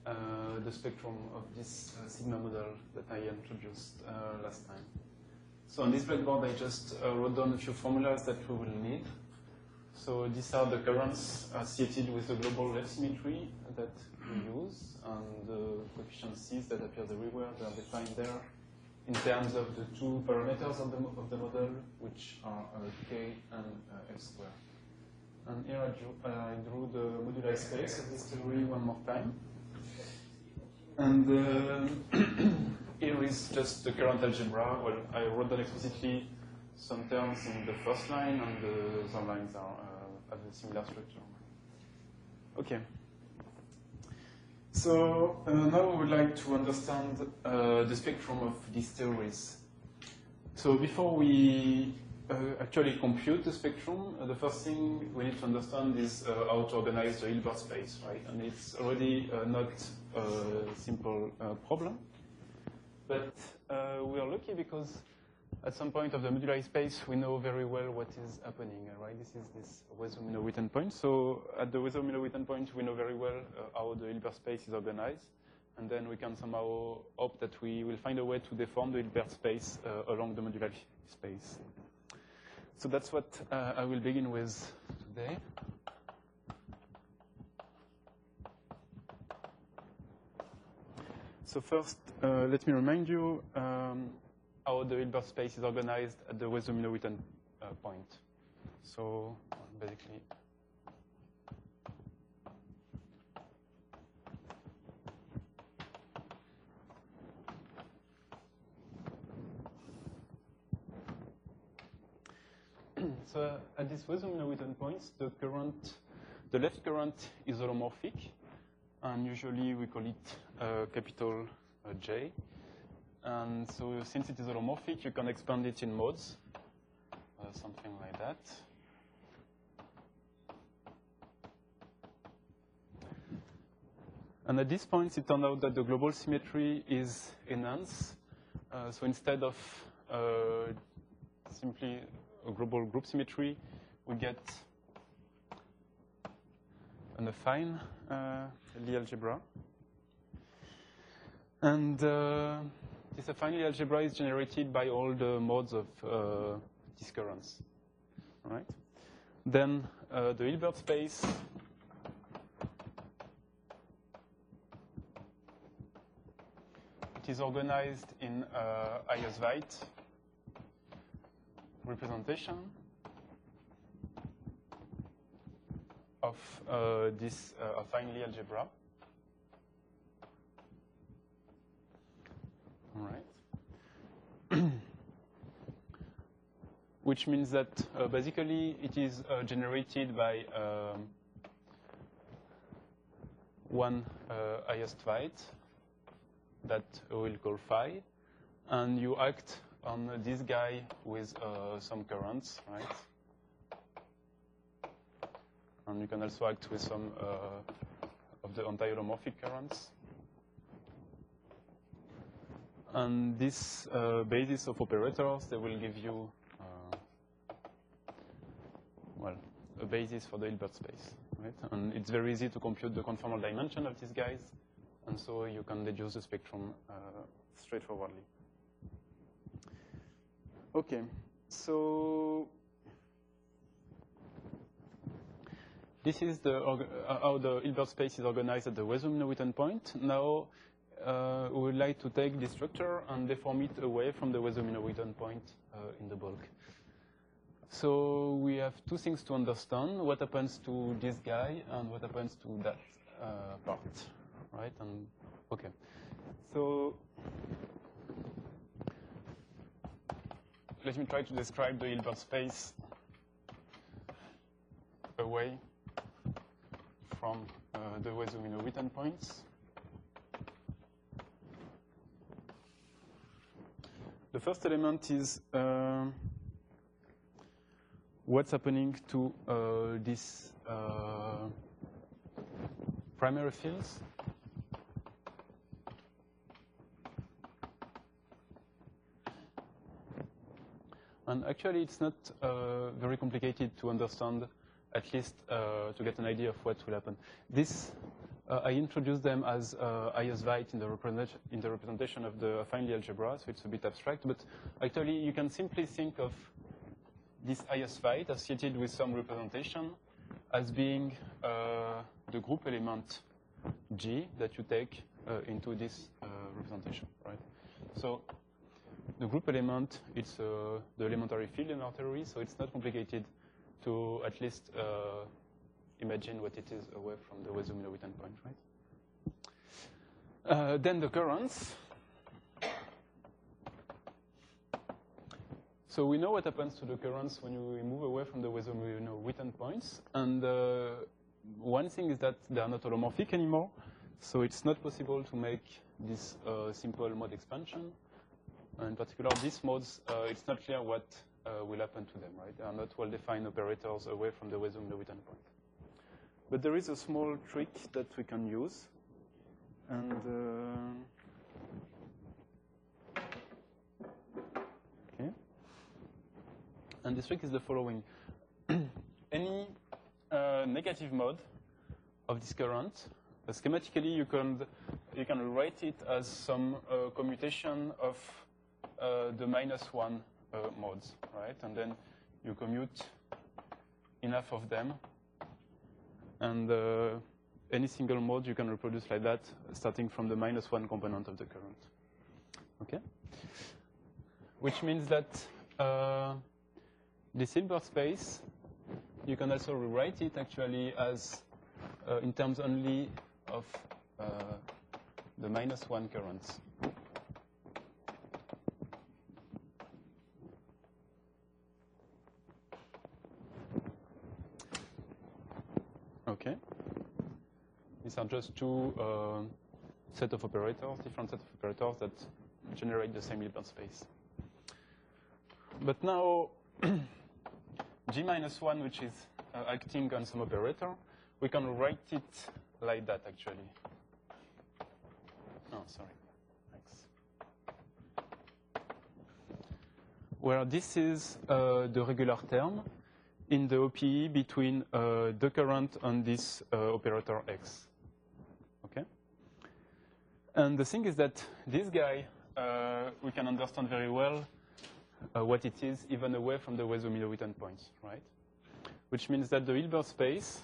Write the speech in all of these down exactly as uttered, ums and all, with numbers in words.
uh, the spectrum of this uh, sigma model that I introduced uh, last time. So on this blackboard, I just uh, wrote down a few formulas that we will need. So these are the currents associated with the global wave symmetry that we use, and the coefficient C's that appears everywhere. They are defined there in terms of the two parameters of the, of the model, which are uh, K and uh, F squared. And here I drew, uh, I drew the moduli space of this theory one more time. And uh, here is just the current algebra. Well, I wrote down explicitly some terms in the first line, and the other lines are, uh, have a similar structure. Okay. So uh, now we would like to understand uh, the spectrum of these theories. So before we uh, actually compute the spectrum, uh, the first thing we need to understand is uh, how to organize the Hilbert space, right? And it's already uh, not a simple uh, problem. But uh, we are lucky because at some point of the moduli space, we know very well what is happening, right? This is this Wezzo-Minowitten point. So at the Wezzo-Minowitten point, we know very well uh, how the Hilbert space is organized. And then we can somehow hope that we will find a way to deform the Hilbert space uh, along the modular space. So that's what uh, I will begin with today. So first, uh, let me remind you um, how the Hilbert space is organized at the Wezzo-Minowitten uh, point. So basically, so uh, at this Wezzo-Minowitten point, the current, the left current is holomorphic, and usually we call it uh, capital uh, J. And so since it is holomorphic, you can expand it in modes, uh, something like that. And at this point, it turned out that the global symmetry is enhanced. Uh, so instead of uh, simply a global group symmetry, we get an affine uh, Lie algebra. And uh, this affine algebra is generated by all the modes of uh, these currents, right? Then uh, the Hilbert space it is organized in uh, Ayers-White representation of uh, this uh, affine Lie algebra. All right. Which means that uh, basically it is uh, generated by um, one uh, Ayers-White that we'll call phi, and you act on this guy with uh, some currents, right? And you can also act with some uh, of the anti-holomorphic currents. And this uh, basis of operators, they will give you, uh, well, a basis for the Hilbert space, right? And it's very easy to compute the conformal dimension of these guys, and so you can deduce the spectrum uh, straightforwardly. Okay, so this is the uh, how the Hilbert space is organized at the Wezzo-Minowitten point. Now, Uh, we would like to take this structure and deform it away from the Wezzo-Minowitten point uh, in the bulk. So we have two things to understand: what happens to this guy and what happens to that uh, part, right? And okay, so let me try to describe the Hilbert space away from uh, the Wezzo-Minowitten points. The first element is uh, what's happening to uh, these uh, primary fields. And actually, it's not uh, very complicated to understand, at least uh, to get an idea of what will happen. This uh, I introduced them as uh, I S Veit in the, representation, in the representation of the affine algebra, so it's a bit abstract. But actually, you can simply think of this I S Veit associated with some representation as being uh, the group element G that you take uh, into this uh, representation, right? So the group element, it's uh, the elementary field in our theory, so it's not complicated to at least uh, imagine what it is away from the Wezzo-Miller-Witten point, right? Uh, then the currents. So we know what happens to the currents when you move away from the Wezzo-Miller-Witten points. And uh, one thing is that they are not holomorphic anymore. So it's not possible to make this uh, simple mode expansion. In particular, these modes, uh, it's not clear what uh, will happen to them, right? They are not well-defined operators away from the Wezzo-Miller-Witten point. But there is a small trick that we can use. And uh, okay. And this trick is the following. Any uh, negative mode of this current, uh, schematically you can you can write it as some uh, commutation of uh, the minus one uh, modes, right? And then you commute enough of them, and uh, any single mode you can reproduce like that, starting from the minus one component of the current. Okay? Which means that uh, this Hilbert space, you can also rewrite it actually as uh, in terms only of uh, the minus one currents. Okay. These are just two uh, set of operators, different set of operators that generate the same Hilbert space. But now, G minus one, which is uh, acting on some operator, we can write it like that, actually. Oh, sorry. Thanks. Where this is uh, the regular term in the O P E between uh, the current and this uh, operator X. Okay? And the thing is that this guy, uh, we can understand very well uh, what it is even away from the Wezzo-Miller-Witten points, right? Which means that the Hilbert space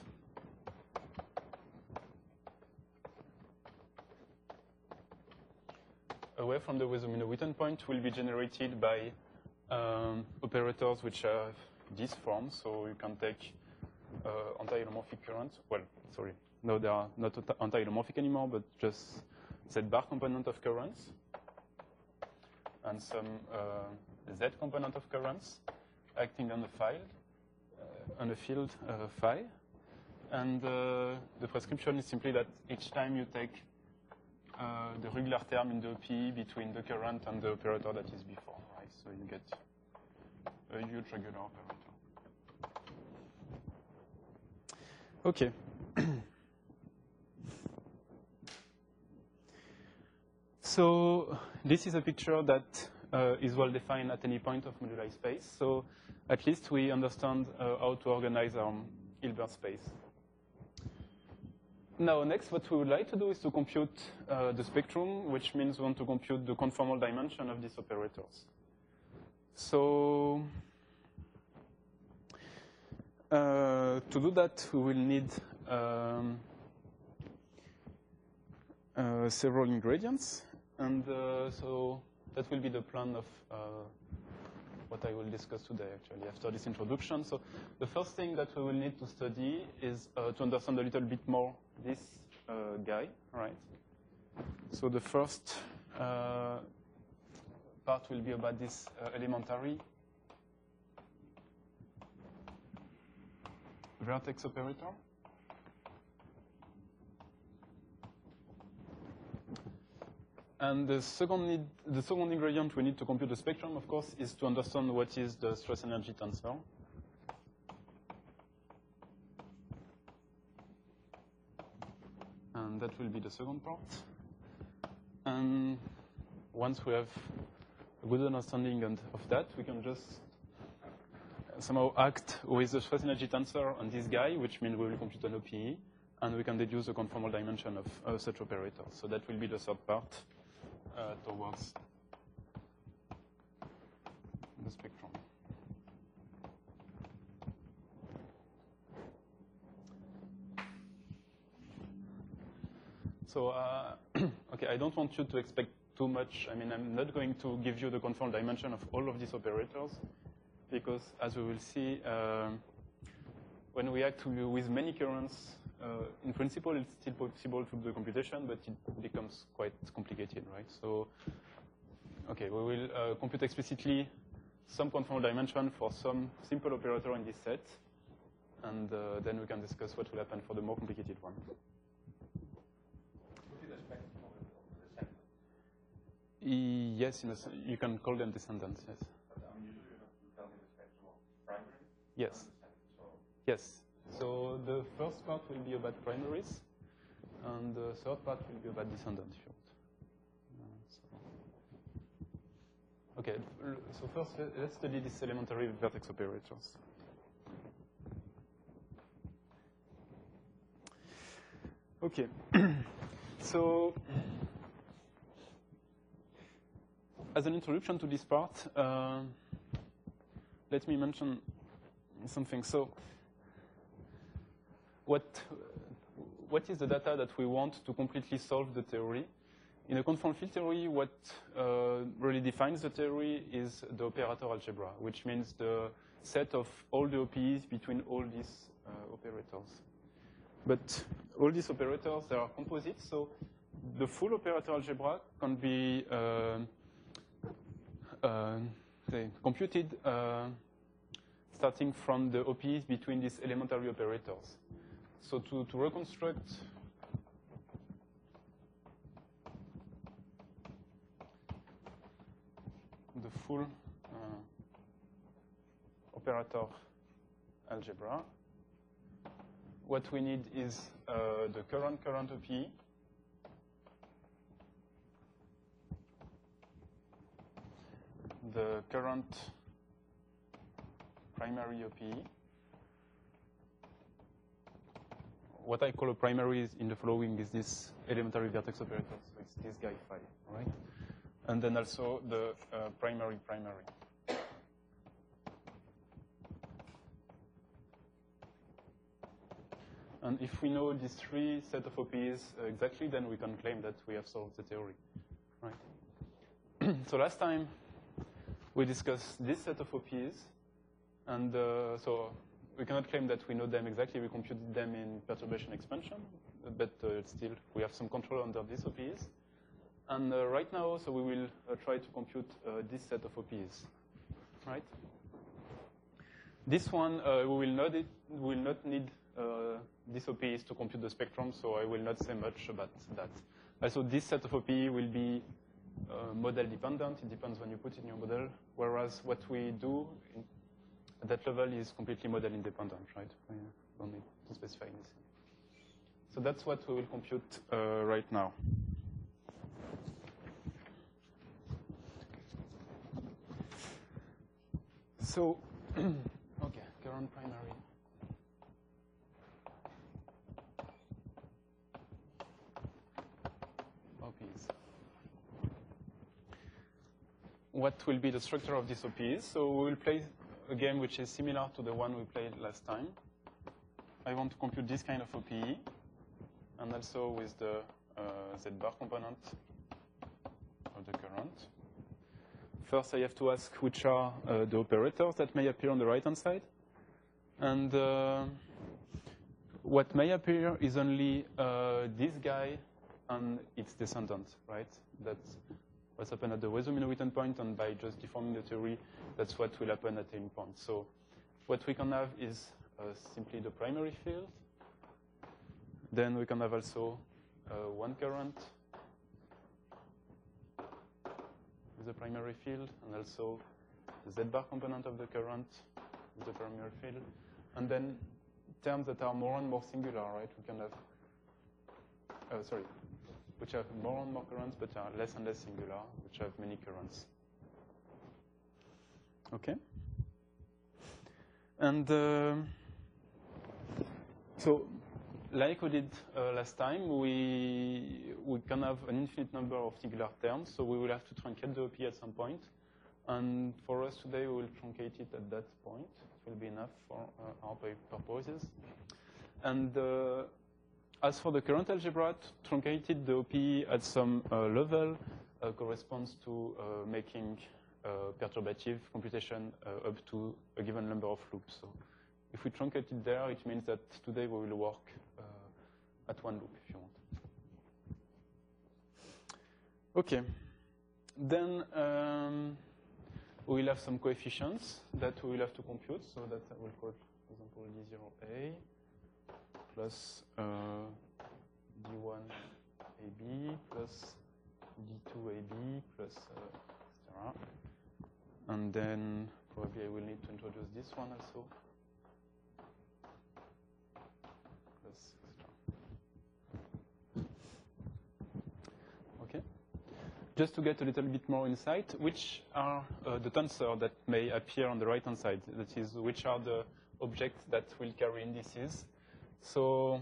away from the Wezzo-Miller-Witten point will be generated by um, operators which have this form. So you can take uh, anti-holomorphic current. Well, sorry, no, they are not anti-holomorphic anymore, but just Z bar component of currents and some uh, Z component of currents acting on the file, uh, on a field uh, phi. And uh, the prescription is simply that each time you take uh, the regular term in the O P E between the current and the operator that is before, right? So you get a huge regular operator. Okay. So this is a picture that uh, is well defined at any point of moduli space. So at least we understand uh, how to organize our Hilbert space. Now, next, what we would like to do is to compute uh, the spectrum, which means we want to compute the conformal dimension of these operators. So uh, to do that, we will need um, uh, several ingredients. And uh, so that will be the plan of uh, what I will discuss today, actually, after this introduction. So the first thing that we will need to study is uh, to understand a little bit more this uh, guy, right? So the first uh, part will be about this uh, elementary vertex operator. And the second, need, the second ingredient we need to compute the spectrum, of course, is to understand what is the stress energy tensor. And that will be the second part. And once we have a good understanding of that, we can just somehow act with the stress energy tensor on this guy, which means we will compute an O P E. and we can deduce the conformal dimension of uh, such operators. So that will be the third part uh, towards the spectrum. So, uh, okay, I don't want you to expect too much. I mean, I'm not going to give you the conformal dimension of all of these operators, because as we will see, uh, when we act with many currents, uh, in principle, it's still possible to do the computation, but it becomes quite complicated, right? So, okay, we will uh, compute explicitly some conformal dimension for some simple operator in this set, and uh, then we can discuss what will happen for the more complicated one. Yes, in a, you can call them descendants, yes. But um, usually you have to tell me the spectrum of primary? Yes. So yes. So the first part will be about primaries, and the third part will be about descendants, if you want. Uh, so. Okay, so first let's study these elementary vertex operators. Okay, so as an introduction to this part, uh, let me mention something. So, what what is the data that we want to completely solve the theory? In a conformal field theory, what uh, really defines the theory is the operator algebra, which means the set of all the O P Es between all these uh, operators. But all these operators, they are composites, so the full operator algebra can be uh, uh, computed uh, starting from the O P Es between these elementary operators. So to, to reconstruct the full uh, operator algebra, what we need is uh, the current current O P E, the current primary O P E. What I call a primary is in the following is this elementary vertex operator, so it's this guy phi, right? And then also the uh, primary primary. And if we know these three set of O P Es uh, exactly, then we can claim that we have solved the theory, right? So last time we discussed this set of O P Es, and uh, so we cannot claim that we know them exactly. We computed them in perturbation expansion, but uh, still we have some control under these O P Es. And uh, right now, so we will uh, try to compute uh, this set of O P Es, right? This one uh, we will not it, we will not need uh, this O P Es to compute the spectrum, so I will not say much about that. Also, this set of O P E will be uh, model dependent. It depends when you put in your model. Whereas what we do in, at that level is completely model independent, right? We don't need to specify anything. So that's what we will compute uh, right now. So, okay, current primary. O P Es. What will be the structure of these O P Es? So we will play a game which is similar to the one we played last time. I want to compute this kind of O P E, and also with the uh, Z bar component of the current. First, I have to ask which are uh, the operators that may appear on the right-hand side. And uh, what may appear is only uh, this guy and its descendant, right? That's what's happened at the Wieso-Minowitten point, and by just deforming the theory, that's what will happen at any point. So what we can have is uh, simply the primary field. Then we can have also uh, one current with the primary field, and also the Z-bar component of the current with the primary field. And then terms that are more and more singular, right? We can have, uh, sorry, which have more and more currents, but are less and less singular, which have many currents. Okay? And uh, so like we did uh, last time, we, we can have an infinite number of singular terms, so we will have to truncate the O P at some point. And for us today, we will truncate it at that point. It will be enough for uh, our purposes. And uh, as for the current algebra, truncated the O P at some uh, level uh, corresponds to uh, making uh, perturbative computation uh, up to a given number of loops. So if we truncate it there, it means that today we will work uh, at one loop, if you want. OK. Then um, we will have some coefficients that we will have to compute. So that I will call, for example, D zero A plus uh, D one A B plus D two A B plus uh, et cetera. And then probably I will need to introduce this one also. Okay. Just to get a little bit more insight, which are uh, the tensor that may appear on the right-hand side? That is, which are the objects that will carry indices? So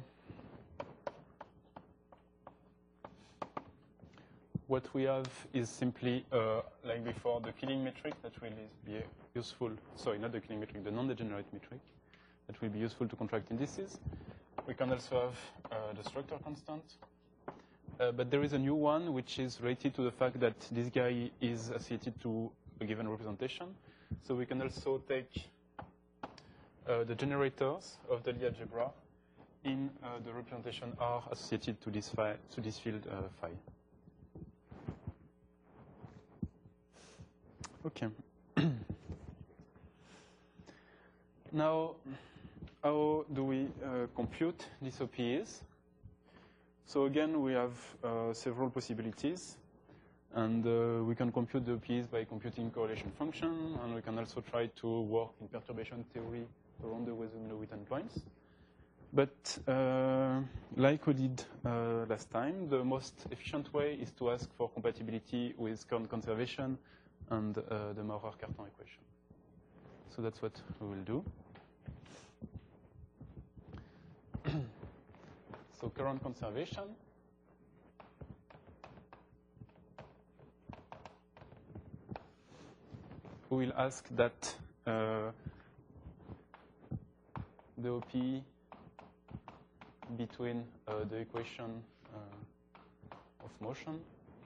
what we have is simply, uh, like before, the Killing metric that will be useful. Sorry, not the Killing metric, the non-degenerate metric that will be useful to contract indices. We can also have uh, the structure constant. Uh, but there is a new one, which is related to the fact that this guy is associated to a given representation. So we can also take uh, the generators of the Lie algebra in uh, the representation R associated to this, phi, to this field uh, phi. OK. Now, how do we uh, compute these O P Es? So again, we have uh, several possibilities. And uh, we can compute the O P Es by computing correlation function. And we can also try to work in perturbation theory around the Wasserman-Witten points. But uh, like we did uh, last time, the most efficient way is to ask for compatibility with current conservation and uh, the Maurer-Cartan equation. So that's what we will do. So current conservation. We will ask that uh, the O P between uh, the equation uh, of motion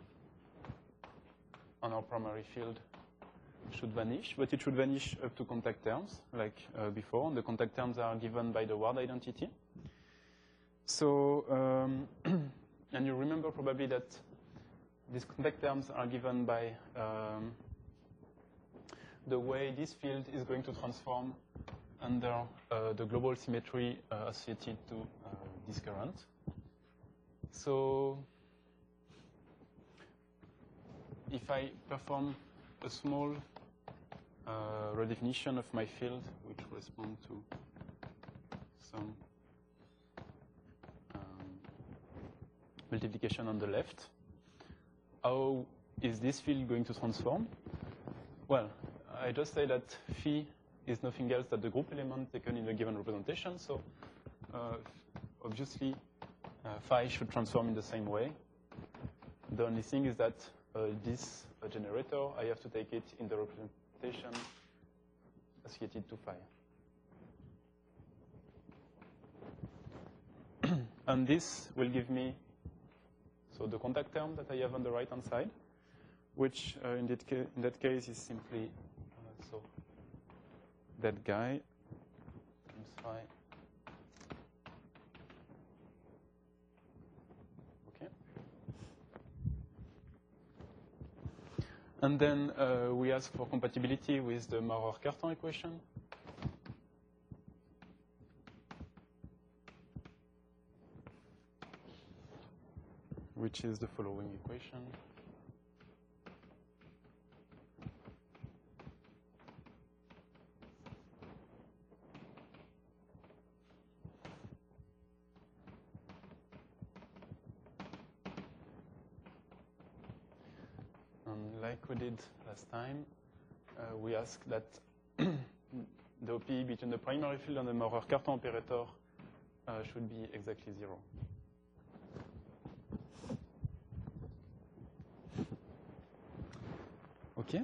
on our primary field should vanish, but it should vanish up to contact terms, like uh, before. And the contact terms are given by the Ward identity. So, um, and you remember probably that these contact terms are given by um, the way this field is going to transform under uh, the global symmetry uh, associated to uh, this current. So if I perform a small uh, redefinition of my field, which corresponds to some um, multiplication on the left, how is this field going to transform? Well, I just say that phi is nothing else than the group element taken in a given representation. So uh, obviously, uh, phi should transform in the same way. The only thing is that uh, this uh, generator, I have to take it in the representation associated to phi. And this will give me so the contact term that I have on the right-hand side, which uh, in, that in that case is simply uh, so that guy times phi. Okay. And then uh, we ask for compatibility with the Maurer-Cartan equation. Which is the following equation. And like we did last time, uh, we ask that the O P between the primary field and the Maurer-Cartan operator uh, should be exactly zero. Okay.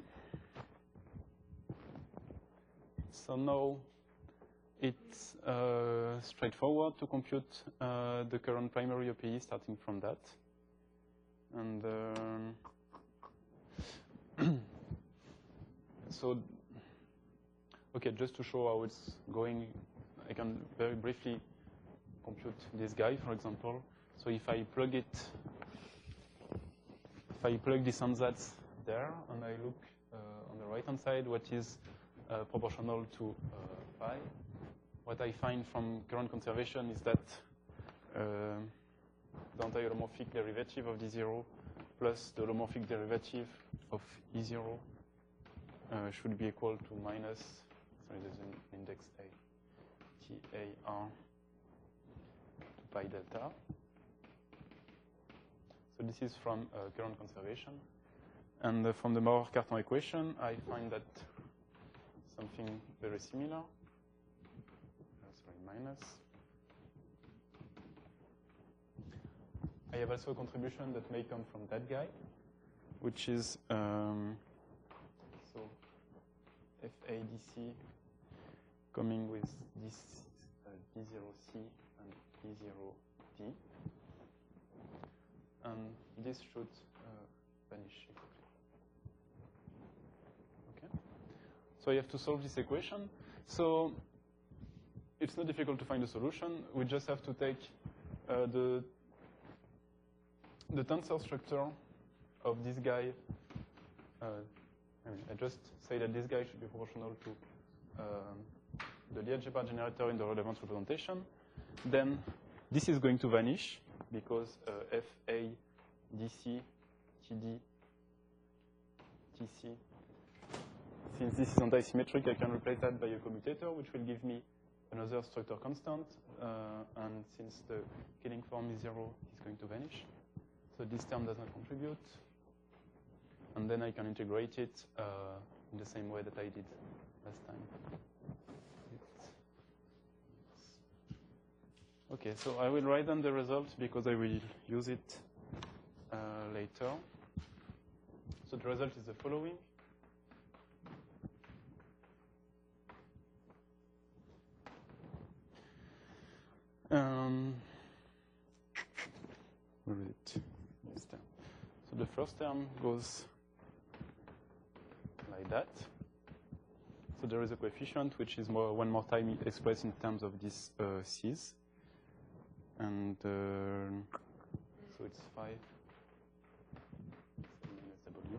So now it's uh, straightforward to compute uh, the current primary O P E starting from that. And um, so, okay, just to show how it's going, I can very briefly compute this guy, for example. So if I plug it, if I plug this ansatz there, and I look uh, on the right-hand side, what is uh, proportional to uh, pi, what I find from current conservation is that uh, the anti-holomorphic derivative of D zero plus the holomorphic derivative of E zero uh, should be equal to minus, sorry, there's an index A, T A R to pi delta. So this is from uh, current conservation. And uh, from the Maurer-Cartan equation, I find that something very similar. Uh, sorry, minus. I have also a contribution that may come from that guy, which is um, so F A D C coming with this uh, D zero C and D zero D. And this should uh, vanish. Okay. So I have to solve this equation. So it's not difficult to find a solution. We just have to take uh, the the tensor structure of this guy. Uh, I mean, I just say that this guy should be proportional to um, the Lie algebra generator in the relevant representation. Then this is going to vanish because uh, F A D C T D T C. Since this is anti-symmetric, I can replace that by a commutator, which will give me another structure constant. Uh, and since the killing form is zero, it's going to vanish. So this term does not contribute. And then I can integrate it uh, in the same way that I did last time. Okay, so I will write down the result because I will use it uh, later. So the result is the following. Um, where is it? This term. So the first term goes like that. So there is a coefficient which is more, one more time expressed in terms of these uh, C's. And uh, so it's five minus W.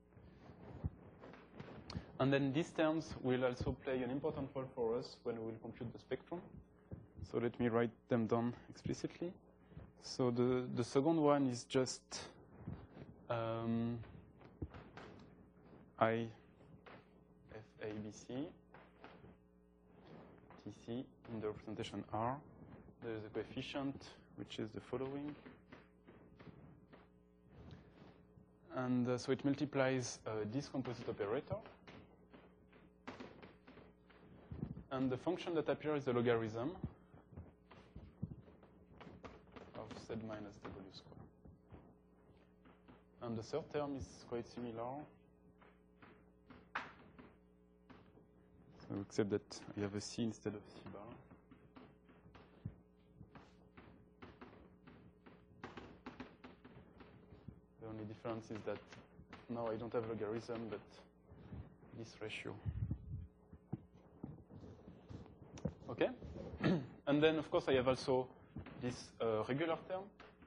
And then these terms will also play an important role for us when we will compute the spectrum. So let me write them down explicitly. So the, the second one is just um, I F A B C T C in the representation R. There is a coefficient which is the following. And uh, so it multiplies uh, this composite operator. And the function that appears is the logarithm of Z minus W square. And the third term is quite similar. So except that I have a C instead of C bar. The only difference is that now I don't have logarithm, but this ratio. Okay? And then, of course, I have also this uh, regular term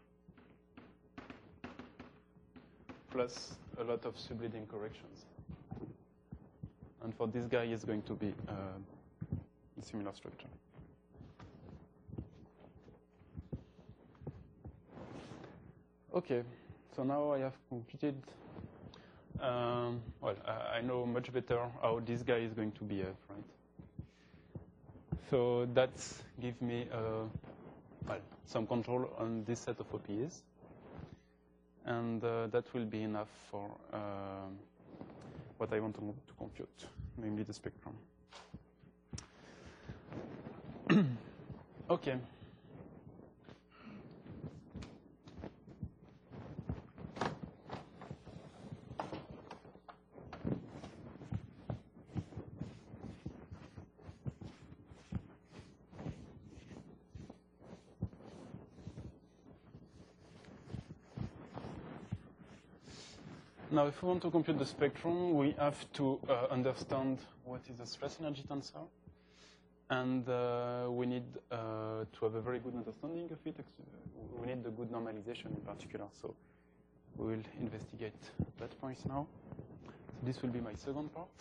plus a lot of subleading corrections. And for this guy, it's going to be uh, a similar structure. Okay, so now I have completed. Um, well, I, I know much better how this guy is going to behave, right? So that gives me uh, well, some control on this set of O P Es. And uh, that will be enough for uh, what I want to, to compute, namely the spectrum. Okay, Now, if we want to compute the spectrum, we have to uh, understand what is the stress energy tensor. And uh, we need uh, to have a very good understanding of it. We need the good normalization in particular. So we will investigate that point now. So this will be my second part.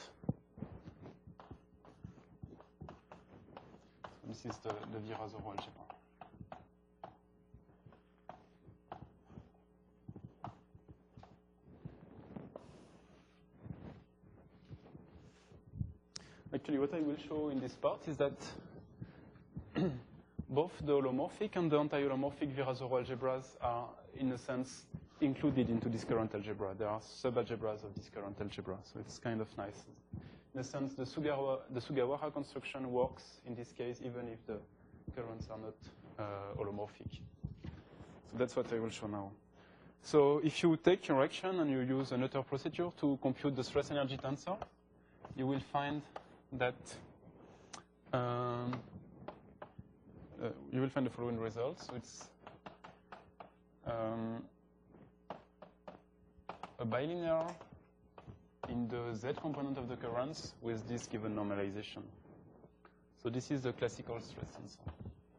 So this is the, the Virasoro algebra. Actually, what I will show in this part is that both the holomorphic and the anti-holomorphic Virasoro algebras are, in a sense, included into this current algebra. There are sub-algebras of this current algebra, so it's kind of nice. In a sense, the Sugawara, the Sugawara construction works in this case, even if the currents are not uh, holomorphic. So that's what I will show now. So if you take your action and you use an Noether procedure to compute the stress energy tensor, you will find that um, uh, you will find the following results. So it's um, a bilinear in the Z component of the currents with this given normalization. So this is the classical stress tensor.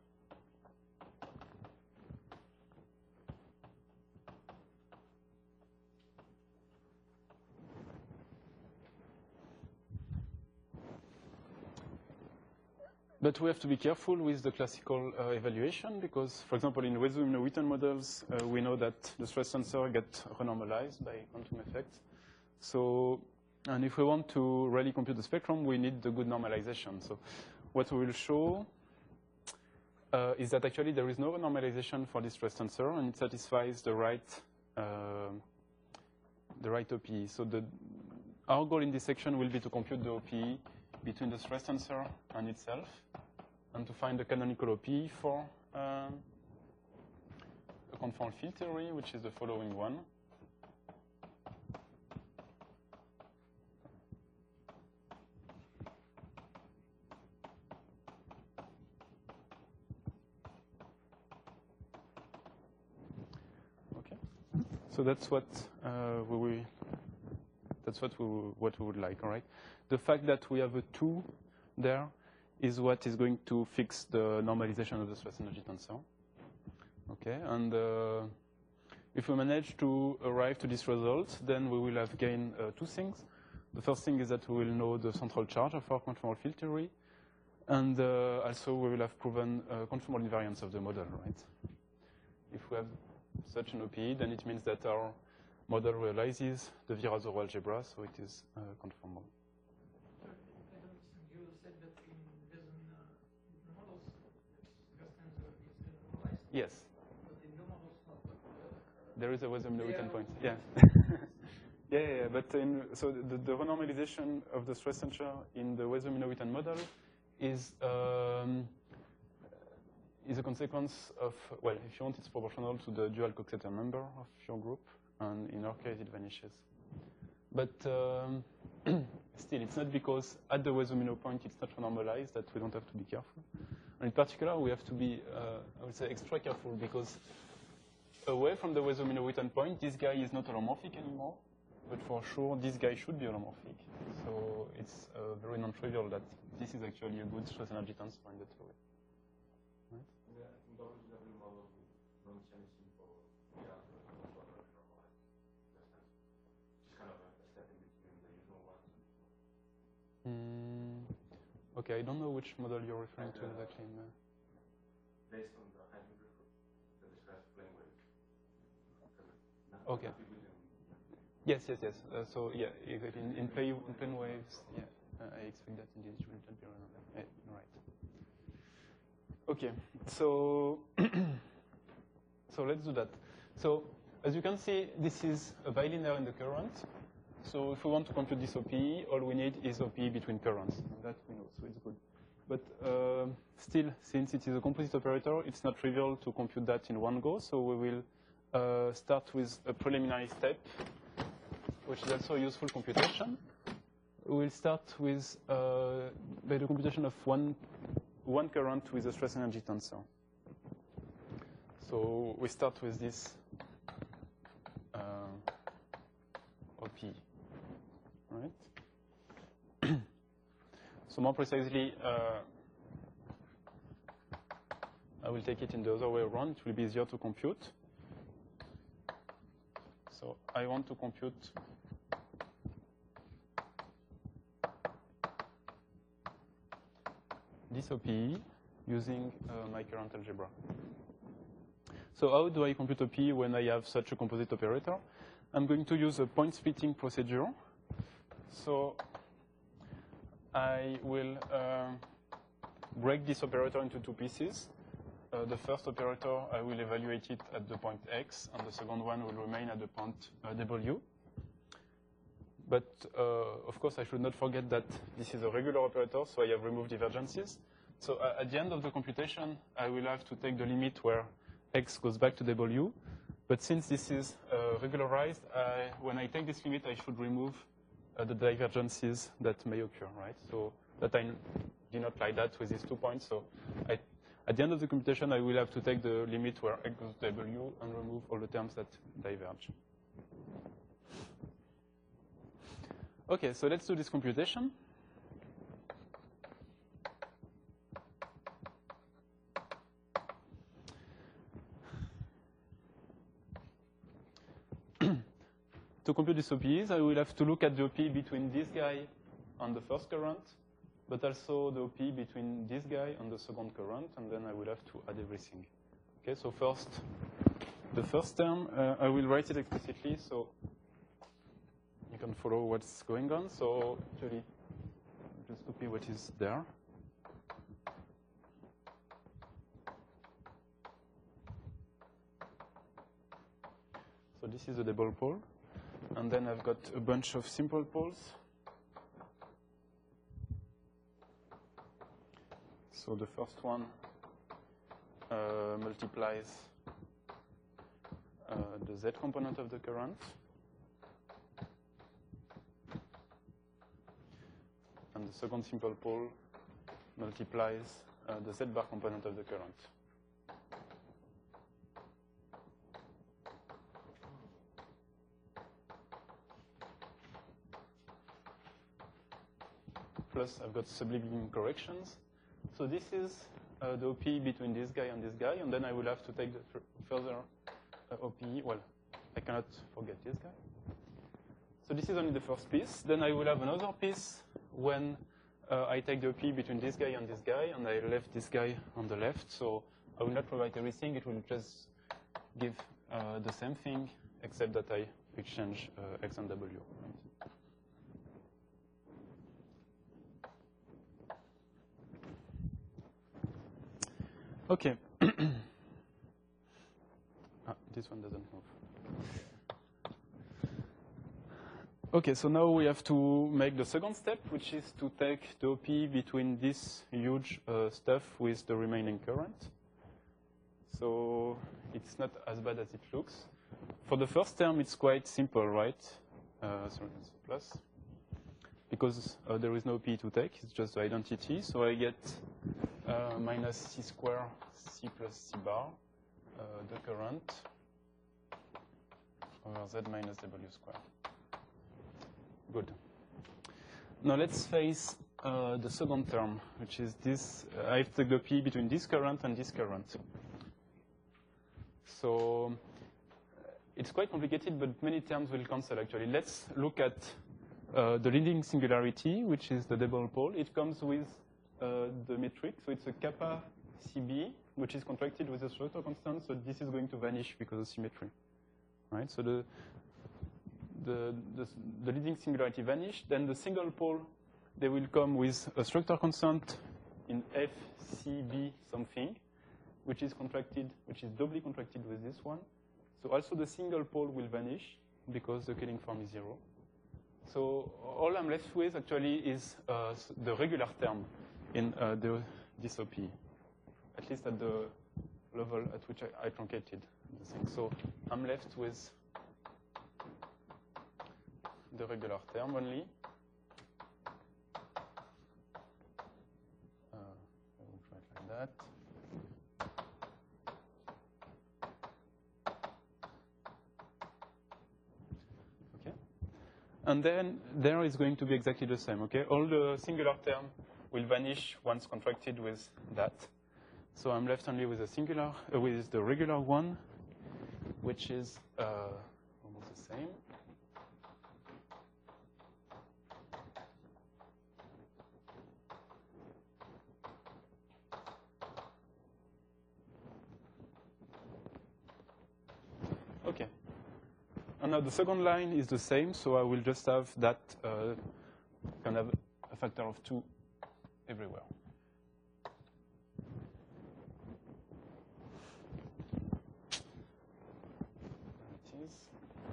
But we have to be careful with the classical uh, evaluation because, for example, in Wezzo-Witten models, uh, we know that the stress tensor gets renormalized by quantum effects. So, and if we want to really compute the spectrum, we need the good normalization. So what we will show uh, is that actually there is no renormalization for this stress tensor, and it satisfies the right, uh, the right O P E. So the, our goal in this section will be to compute the O P E between the stress tensor and itself, and to find the canonical O P E for um, a conformal field theory, which is the following one. Okay, so that's what uh, we will. That's what we what we would like. All right. The fact that we have a two there is what is going to fix the normalization of the stress energy tensor. Okay, and uh, if we manage to arrive to this result, then we will have gained uh, two things. The first thing is that we will know the central charge of our conformal field theory, and uh, also we will have proven uh, conformal invariance of the model. Right? If we have such an O P E, then it means that our model realizes the Virasoro algebra, so it is uh, conformal. You said that in Wezzo models, stress tensor is normalized. Yes. But in no models, not. There is a Wezzo-Witten point. Yeah. yeah, yeah, yeah. But in, so the, the renormalization of the stress tensor in the Wezzo-Witten model is um, is a consequence of, well, if you want, it's proportional to the dual Coxeter number of your group. And in our case, it vanishes. But um, still, it's not because at the Wezzo-Minot point it's not normalized that we don't have to be careful. And in particular, we have to be, uh, I would say, extra careful because away from the Wezzo-Minot point, this guy is not holomorphic anymore. But for sure, this guy should be holomorphic. So it's uh, very non-trivial that this is actually a good stress energy tensor in the theory. Right? Yeah, in W W model, we don't see anything for yeah. Mm, okay, I don't know which model you're referring to exactly. Uh, Based on the Heisenberg group, the discussed plane waves. Okay. Yes, yes, yes. Uh, so yeah, in, in, play, in plane waves, yeah, uh, I expect that indeed it will not be random. Yeah, right. Okay, so so let's do that. So as you can see, this is a bilinear in the current. So if we want to compute this O P E, all we need is O P E between currents. And that we know, so it's good. But uh, still, since it is a composite operator, it's not trivial to compute that in one go. So we will uh, start with a preliminary step, which is also a useful computation. We will start with uh, by the computation of one, one current with a stress energy tensor. So we start with this uh, O P, right? So more precisely, uh, I will take it in the other way around. It will be easier to compute. So I want to compute this O P E using uh, my current algebra. So how do I compute O P E when I have such a composite operator? I'm going to use a point splitting procedure. So I will uh, break this operator into two pieces. Uh, the first operator, I will evaluate it at the point x, and the second one will remain at the point uh, w. But uh, of course, I should not forget that this is a regular operator, so I have removed divergences. So uh, at the end of the computation, I will have to take the limit where x goes back to w. But since this is uh, regularized, I, when I take this limit, I should remove uh, the divergences that may occur, right? So that I did not like that with these two points. So I, at the end of the computation, I will have to take the limit where x goes to w and remove all the terms that diverge. Okay, so let's do this computation. To compute these O P Es, I will have to look at the O P between this guy and the first current, but also the O P between this guy and the second current, and then I will have to add everything. Okay, so first, the first term, uh, I will write it explicitly, so you can follow what's going on. So actually, just copy what is there. So this is a double pole. And then I've got a bunch of simple poles. So the first one uh, multiplies uh, the Z component of the current. And the second simple pole multiplies uh, the Z bar component of the current. Plus, I've got sublimating corrections. So this is uh, the O P between this guy and this guy, and then I will have to take the further uh, O P. Well, I cannot forget this guy. So this is only the first piece. Then I will have another piece when uh, I take the O P between this guy and this guy, and I left this guy on the left. So I will not rewrite everything. It will just give uh, the same thing, except that I exchange uh, x and w. Right? Okay. ah, this one doesn't move. Okay, so now we have to make the second step, which is to take the O P between this huge uh, stuff with the remaining current. So it's not as bad as it looks. For the first term, it's quite simple, right? Uh, sorry, it's a plus. Because uh, there is no P to take, it's just the identity. So I get uh, minus C square C plus C bar, uh, the current, over Z minus W square. Good. Now let's face uh, the second term, which is this. Uh, I have to take the P between this current and this current. So it's quite complicated, but many terms will cancel actually. Let's look at uh, the leading singularity, which is the double pole. It comes with uh, the metric, so it's a kappa C B, which is contracted with a structure constant, so this is going to vanish because of symmetry. Right? So the The, the, the leading singularity vanished, then the single pole, they will come with a structure constant in F C B something, which is contracted, which is doubly contracted with this one. So also the single pole will vanish because the Killing form is zero. So all I'm left with actually is uh, the regular term in uh, the, this O P, at least at the level at which I, I truncated the thing. So I'm left with the regular term only. Uh, I will try it like that. Okay. And then there is going to be exactly the same, okay? All the singular term will vanish once contracted with that. So I'm left only with a singular, uh, with the regular one, which is uh, almost the same. Okay. And now the second line is the same, so I will just have that uh, can have a factor of two everywhere. There it is.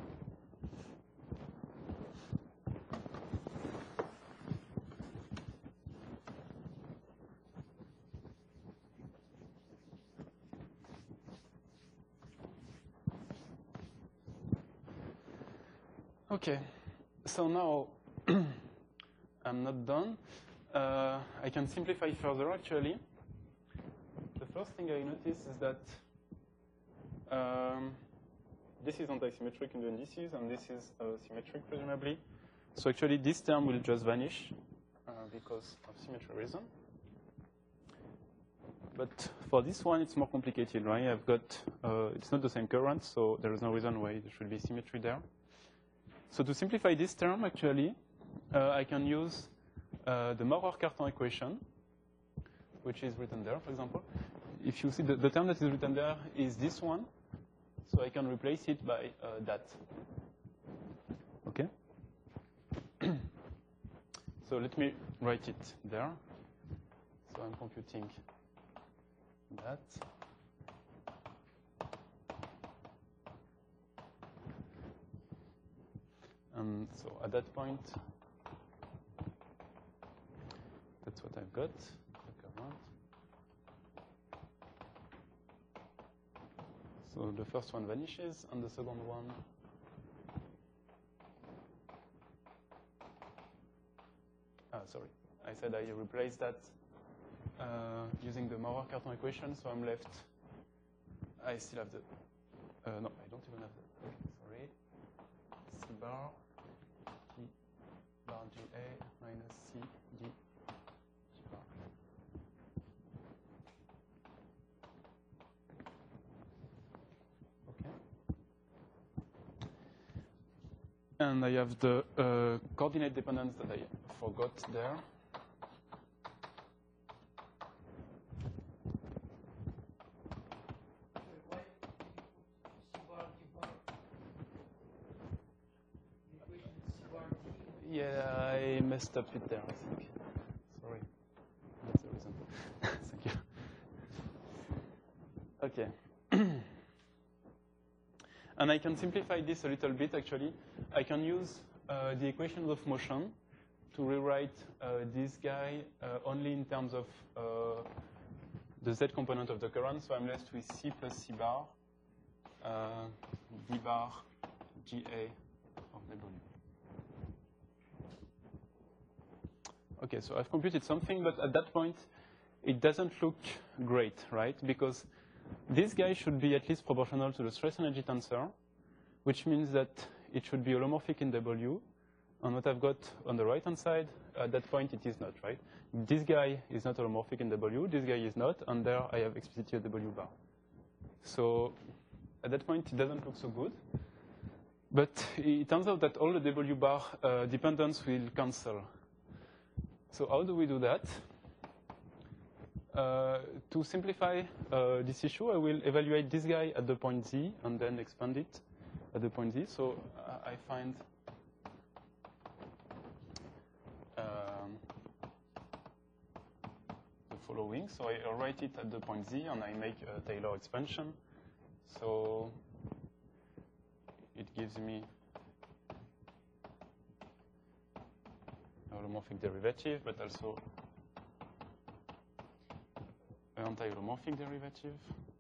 Okay, so now I'm not done. Uh, I can simplify further, actually. The first thing I notice is that um, this is anti-symmetric in the indices, and this is uh, symmetric, presumably. So actually, this term will just vanish uh, because of symmetry reason. But for this one, it's more complicated, right? I've got, uh, it's not the same current, so there is no reason why there should be symmetry there. So to simplify this term, actually, uh, I can use uh, the Maurer-Cartan equation, which is written there, for example. If you see the, the term that is written there is this one, so I can replace it by uh, that. Okay? So let me write it there. So I'm computing that. And so at that point, that's what I've got. So the first one vanishes, and the second one ah, sorry, I said I replace that uh, using the Maurer-Cartan equation, so I'm left, I still have the, uh, no, I don't even have the, sorry, C bar, T bar G A minus C D G bar. Okay. And I have the uh, coordinate dependence that I forgot there. Yeah, I messed up it there, I think. Sorry. That's the reason. Thank you. Okay. And I can simplify this a little bit, actually. I can use uh, the equations of motion to rewrite uh, this guy uh, only in terms of uh, the Z component of the current. So I'm left with C plus C bar, uh, D bar, G A of W. Okay, so I've computed something, but at that point, it doesn't look great, right? Because this guy should be at least proportional to the stress energy tensor, which means that it should be holomorphic in W. And what I've got on the right-hand side, at that point, it is not, right? This guy is not holomorphic in W, this guy is not, and there I have explicitly a W bar. So at that point, it doesn't look so good. But it turns out that all the W bar uh, dependence will cancel. So how do we do that? Uh, to simplify uh, this issue, I will evaluate this guy at the point Z and then expand it at the point Z. So uh, I find um, the following. So I write it at the point Z and I make a Taylor expansion. So it gives me a holomorphic derivative, but also anti-holomorphic derivative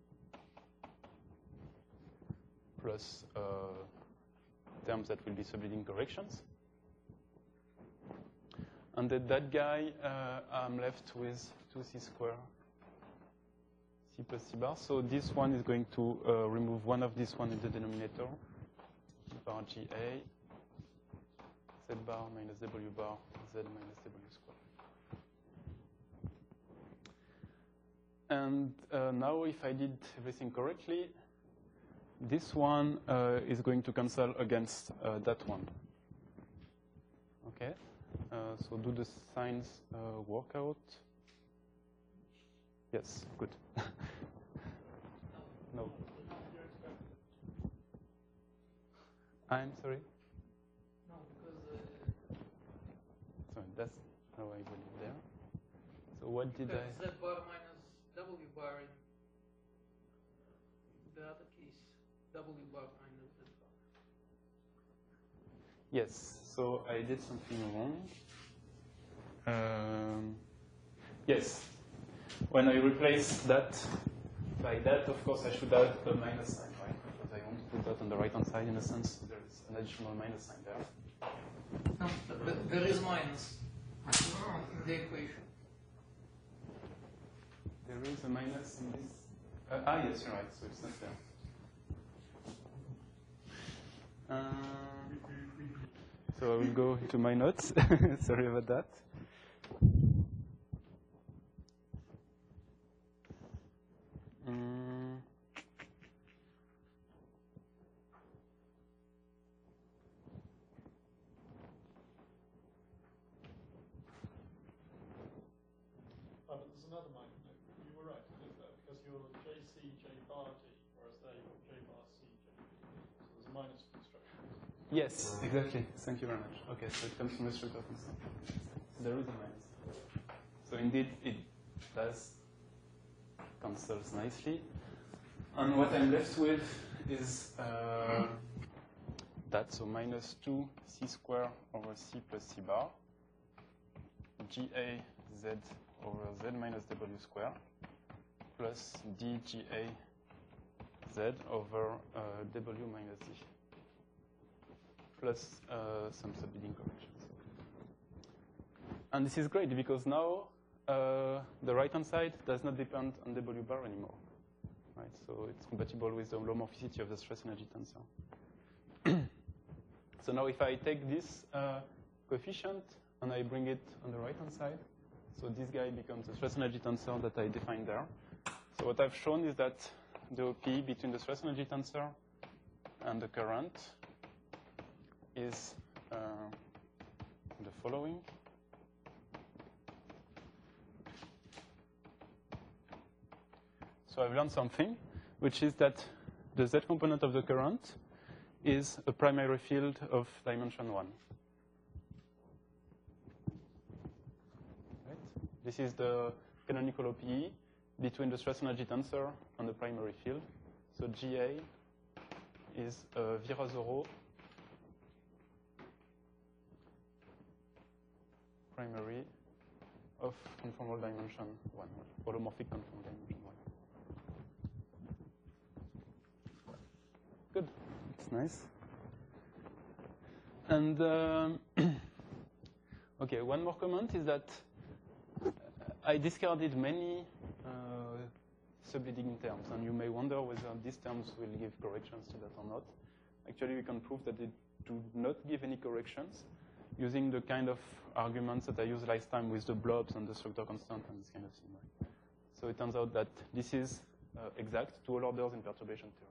plus uh, terms that will be subleading corrections. And then that guy, uh, I'm left with two C square C plus C bar. So this one is going to uh, remove one of this one in the denominator, G bar G A, z bar minus w bar, z minus w squared. And uh, now if I did everything correctly, this one uh, is going to cancel against uh, that one. Okay, uh, so do the signs uh, work out? Yes, good. No. I'm sorry? No, because uh, So that's how I got it there. So what did I? z bar minus w bar in the other case, w bar minus z bar. Yes, so I did something wrong. Um, yes, when I replace that by that, of course, I should add a minus sign, right? Because I want to put that on the right-hand side in a sense. There is an additional minus sign there. No, th there is minus in the equation. There is a minus in this. Uh, ah, yes, you're right. So it's not there. Um, so I will go to my notes. Sorry about that. Um, Oh, but there's another minor note. You were right to do that because you're J C, J bar D, whereas they are J bar C, J B. So there's a minus construction. Yes, exactly. Thank you very much. Okay, so it comes from the structure constant. There is a minus. So indeed, it does cancels nicely. And what I'm left with is uh, that, so minus two c squared over c plus c bar, G A z over z minus w squared, plus d G A z over uh, w minus z, plus uh, some subleading corrections. And this is great because now uh, the right-hand side does not depend on w bar anymore. Right? So it's compatible with the holomorphicity of the stress energy tensor. So now if I take this uh, coefficient and I bring it on the right-hand side, so this guy becomes the stress energy tensor that I defined there. So what I've shown is that the O P between the stress energy tensor and the current is uh, the following. So I've learned something, which is that the Z component of the current is a primary field of dimension one. Right? This is the canonical O P E between the stress energy tensor and the primary field. So G A is uh, Vira zero primary of conformal dimension one, holomorphic conformal dimension one. Good, it's nice. And um, okay, one more comment is that I discarded many uh, subleading terms, and you may wonder whether these terms will give corrections to that or not. Actually, we can prove that they do not give any corrections using the kind of arguments that I used last time with the blobs and the structure constant and this kind of thing. Right? So it turns out that this is uh, exact to all orders in perturbation theory.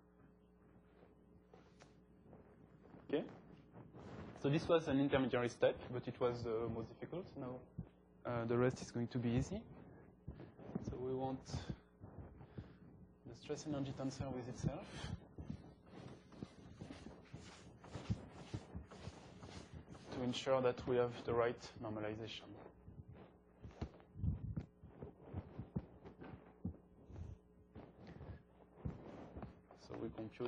Okay, so this was an intermediary step, but it was the uh, most difficult. Now uh, the rest is going to be easy. So we want the stress energy tensor with itself. To ensure that we have the right normalization. So we compute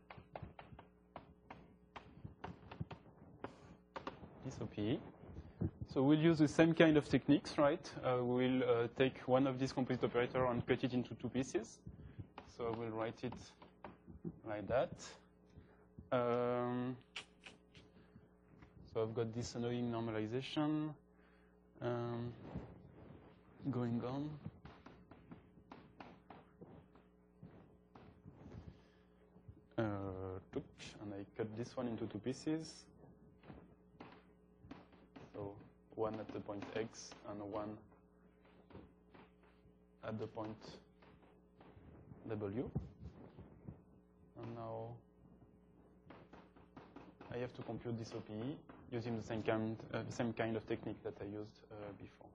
this O P E. So we'll use the same kind of techniques, right? Uh, we'll uh, take one of these composite operators and cut it into two pieces. So I will write it like that. Um, so I've got this annoying normalization um, going on. Uh, and I cut this one into two pieces. So one at the point X and one at the point W. And now I have to compute this O P E using the same kind, uh, the same kind of technique that I used uh, before.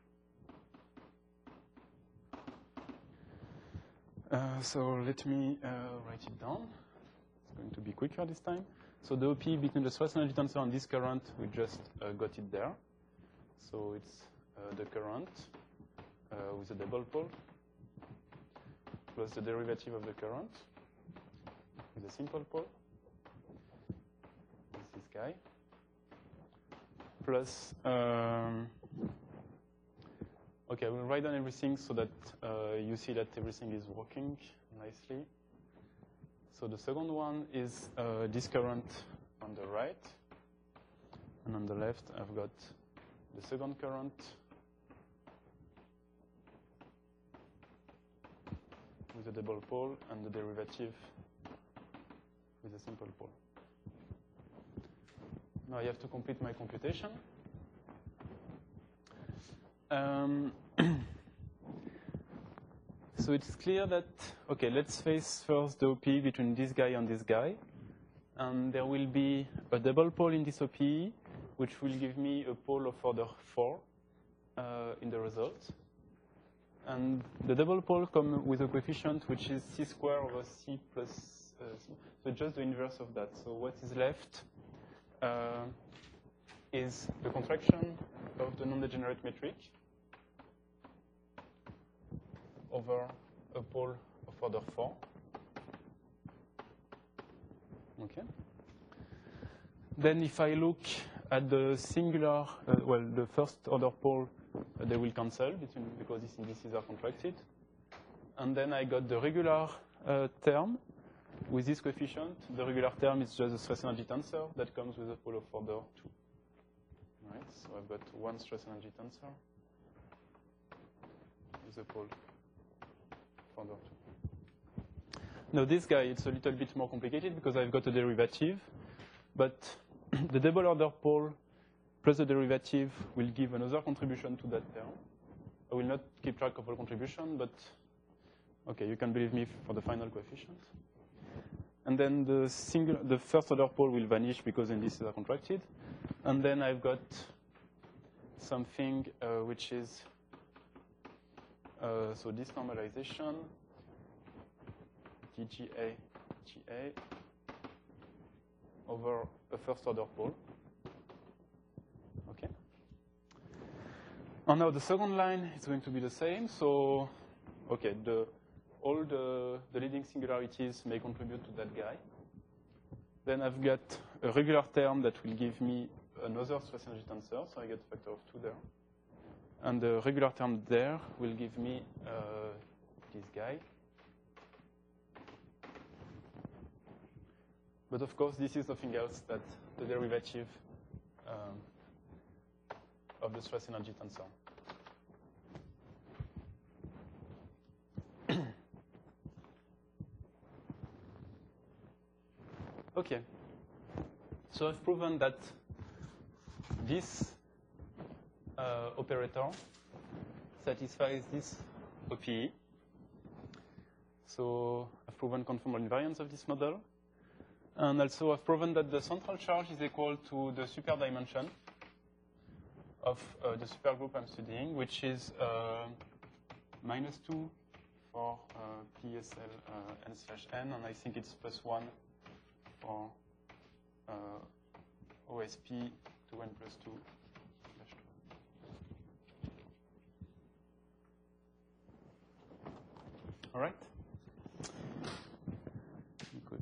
Uh, so let me uh, write it down. It's going to be quicker this time. So the O P E between the stress energy tensor and this current, we just uh, got it there. So it's uh, the current uh, with a double pole plus the derivative of the current with a simple pole. It's this guy. Plus, um, okay, I will write down everything so that uh, you see that everything is working nicely. So the second one is uh, this current on the right. And on the left, I've got the second current with a double pole and the derivative with a simple pole. Now I have to complete my computation. Um, so it's clear that, okay, let's face first the O P E between this guy and this guy. And there will be a double pole in this O P E, which will give me a pole of order four uh, in the result. And the double pole comes with a coefficient which is c squared over c plus uh, c. So just the inverse of that. So what is left uh, is the contraction of the non-degenerate metric over a pole of order four. Okay. Then if I look at the singular, uh, well, the first order pole, uh, they will cancel between, because these indices are contracted. And then I got the regular uh, term with this coefficient. The regular term is just the stress energy tensor that comes with a pole of order two. Right, so I've got one stress energy tensor with a pole of order two. Now this guy, it's a little bit more complicated because I've got a derivative, but the double order pole plus the derivative will give another contribution to that term. I will not keep track of all contribution, but okay, you can believe me for the final coefficient. And then the single, the first order pole will vanish because indices are contracted. And then I've got something uh, which is, uh, so this normalization, D G A, G A, over a first order pole. Okay. And now the second line is going to be the same. So, okay, the, all the, the leading singularities may contribute to that guy. Then I've got a regular term that will give me another stress energy tensor, so I get a factor of two there. And the regular term there will give me uh, this guy. But of course, this is nothing else than the derivative um, of the stress energy tensor. Okay. So I've proven that this uh, operator satisfies this O P E. So I've proven conformal invariance of this model. And also I've proven that the central charge is equal to the super dimension of uh, the supergroup I'm studying, which is uh, minus two for uh, P S L uh, n slash n, and I think it's plus one for uh, O S P to n plus two slash two. All right? Good.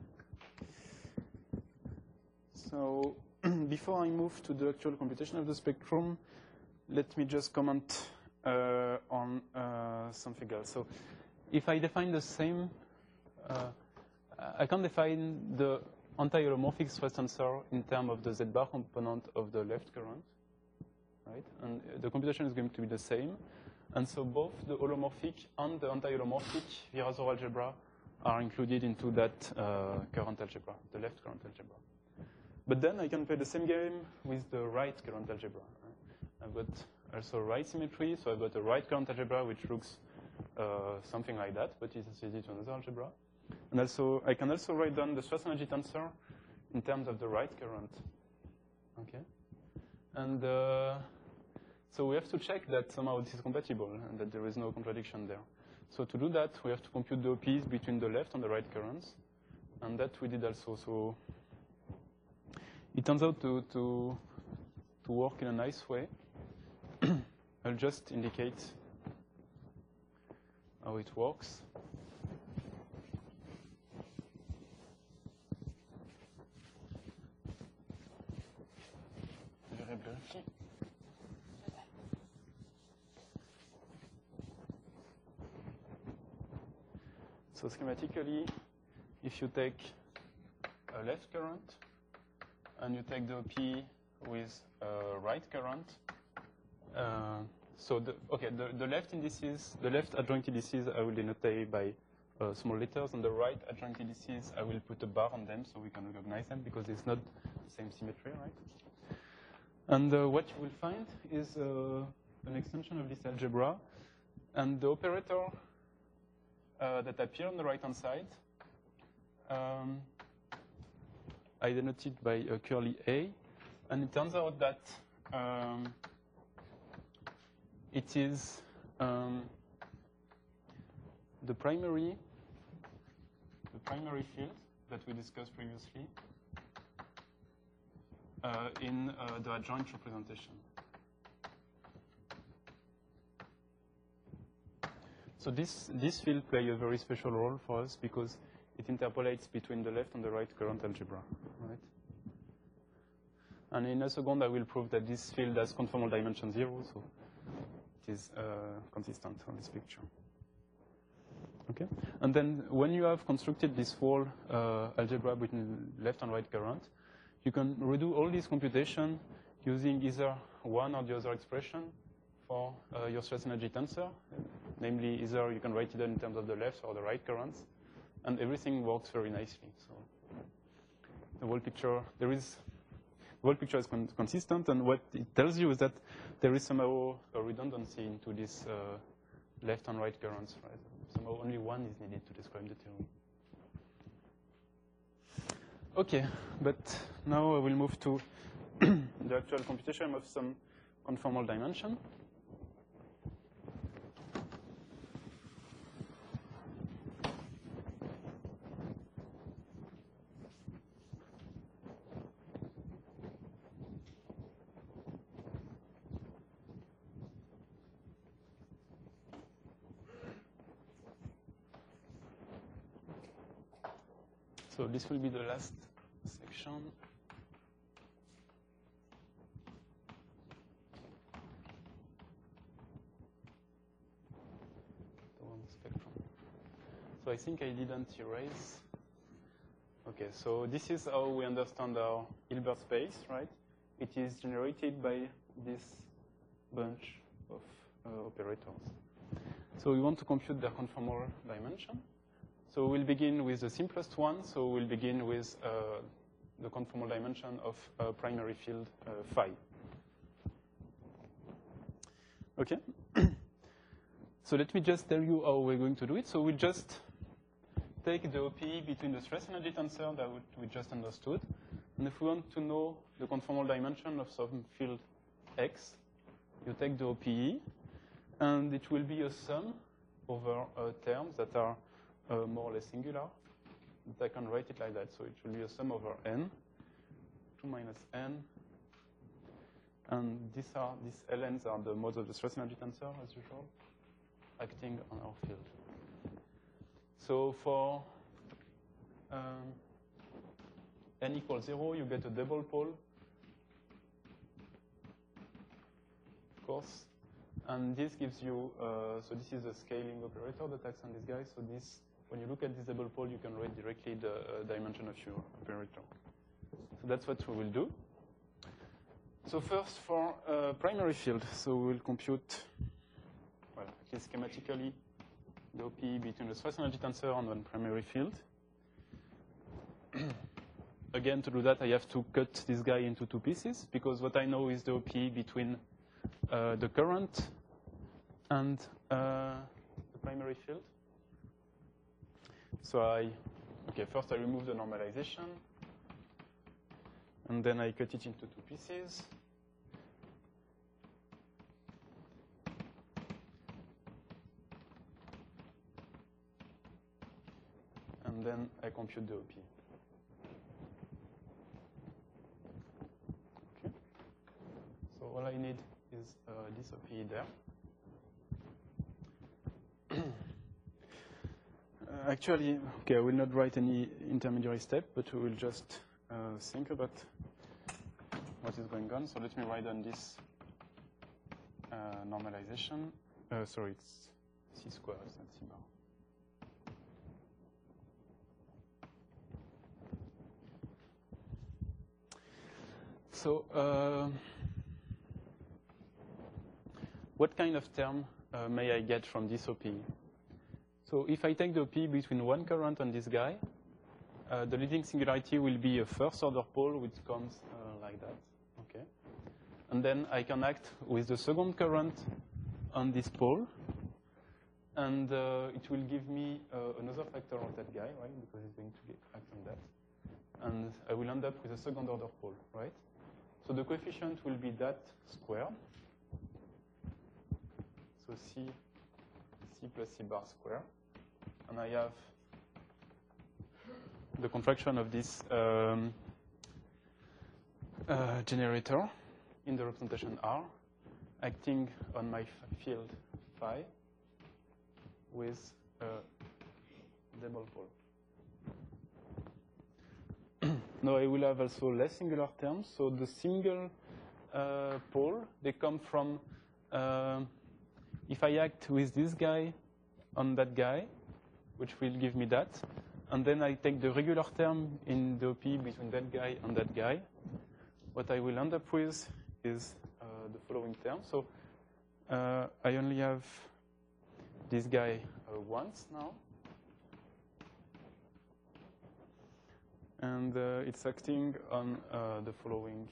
So before I move to the actual computation of the spectrum, let me just comment uh, on uh, something else. So if I define the same, uh, I can define the anti-holomorphic stress tensor in terms of the z-bar component of the left current, right? And the computation is going to be the same. And so both the holomorphic and the anti-holomorphic Virasoro algebra are included into that uh, current algebra, the left current algebra. But then I can play the same game with the right current algebra. I've got also right symmetry, so I've got a right current algebra which looks uh, something like that, but it's associated to another algebra. And also, I can also write down the stress energy tensor in terms of the right current. Okay, and uh, so we have to check that somehow this is compatible and that there is no contradiction there. So to do that, we have to compute the O Ps between the left and the right currents, and that we did also. So it turns out to to to work in a nice way. I'll just indicate how it works. So schematically, if you take a left current and you take the O P with a right current, uh, so the, okay, the, the left indices, the left adjoint indices I will denote by uh, small letters, and the right adjoint indices I will put a bar on them so we can recognize them because it's not the same symmetry, right? And uh, what you will find is uh, an extension of this algebra, and the operator uh, that appear on the right-hand side, um, I denote it by a curly A, and it turns out that um, it is um, the primary, the primary field that we discussed previously uh, in uh, the adjoint representation. So this, this field plays a very special role for us because it interpolates between the left and the right current algebra, right? And in a second, I will prove that this field has conformal dimension zero, so it is uh, consistent on this picture. Okay, and then when you have constructed this whole uh, algebra between left and right current, you can redo all this computation using either one or the other expression for uh, your stress energy tensor. Namely, either you can write it in terms of the left or the right currents, and everything works very nicely. So the whole picture, there is, the whole picture is con consistent, and what it tells you is that there is somehow a redundancy into these uh, left and right currents, right? Somehow only one is needed to describe the theory. Okay, but now I will move to the actual computation of some conformal dimension. So this will be the last section. The one spectrum. So I think I didn't erase. Okay, so this is how we understand our Hilbert space, right? It is generated by this bunch of uh, operators. So we want to compute their conformal dimension. So we'll begin with the simplest one. So we'll begin with uh, the conformal dimension of a primary field uh, phi. Okay. So let me just tell you how we're going to do it. So we just take the O P between the stress energy tensor that we just understood. And if we want to know the conformal dimension of some field X, you take the O P E, and it will be a sum over uh, terms that are Uh, more or less singular, but I can write it like that. So it will be a sum over n, two minus n, and these are these ln's are the modes of the stress energy tensor, as usual, acting on our field. So for um, n equals zero, you get a double pole, of course, and this gives you. Uh, so this is a scaling operator that acts on this guy. So this. When you look at this double pole, you can write directly the uh, dimension of your operator. So that's what we will do. So first for uh, primary field, so we'll compute, well, at least schematically, the O P between the stress energy tensor and one primary field. again, to do that, I have to cut this guy into two pieces, because what I know is the O P between uh, the current and uh, the primary field. So I, okay, first I remove the normalization, and then I cut it into two pieces. And then I compute the O P. Okay. So all I need is uh, this O P there. uh, actually, okay, I will not write any intermediary step, but we will just uh, think about what is going on. So let me write on this uh, normalization. Uh, sorry, it's C square, it's not C bar. So, uh, what kind of term uh, may I get from this O P? So, if I take the O P between one current and this guy, uh, the leading singularity will be a first-order pole, which comes uh, like that. Okay, and then I can act with the second current on this pole, and uh, it will give me uh, another factor of that guy, right? Because it's going to get act on that, and I will end up with a second-order pole, right? So the coefficient will be that squared. So C, C plus C bar squared. And I have the contraction of this um, uh, generator in the representation R, acting on my field phi with a double pole. Now I will have also less singular terms. So the single uh, pole, they come from, uh, if I act with this guy on that guy, which will give me that, and then I take the regular term in the O P between that guy and that guy, what I will end up with is uh, the following term. So uh, I only have this guy uh, once now. And uh, it's acting on uh, the following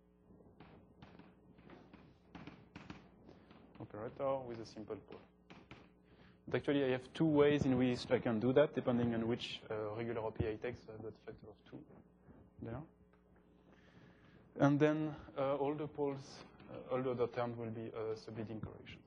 operator with a simple pole. But actually, I have two ways in which I can do that, depending on which uh, regular O P I take, so I've got a factor of two there. And then uh, all the poles, uh, all the other terms will be uh, subleading corrections.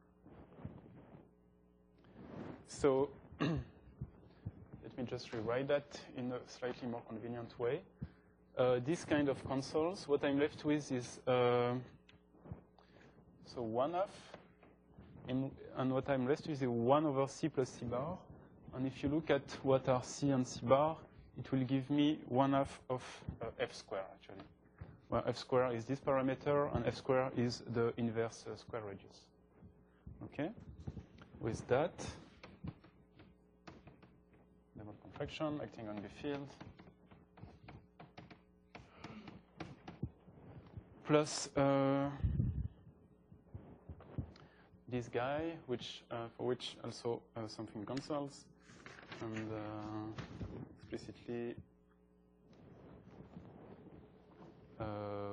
So let me just rewrite that in a slightly more convenient way. Uh, this kind of consoles, what I'm left with is uh, so one half, in, and what I'm left with is one over C plus C bar. And if you look at what are C and C bar, it will give me one half of uh, F square, actually. Well, F square is this parameter, and F square is the inverse uh, square radius. Okay? With that, double contraction acting on the field, plus uh, this guy, which uh, for which also uh, something cancels, and uh, explicitly uh,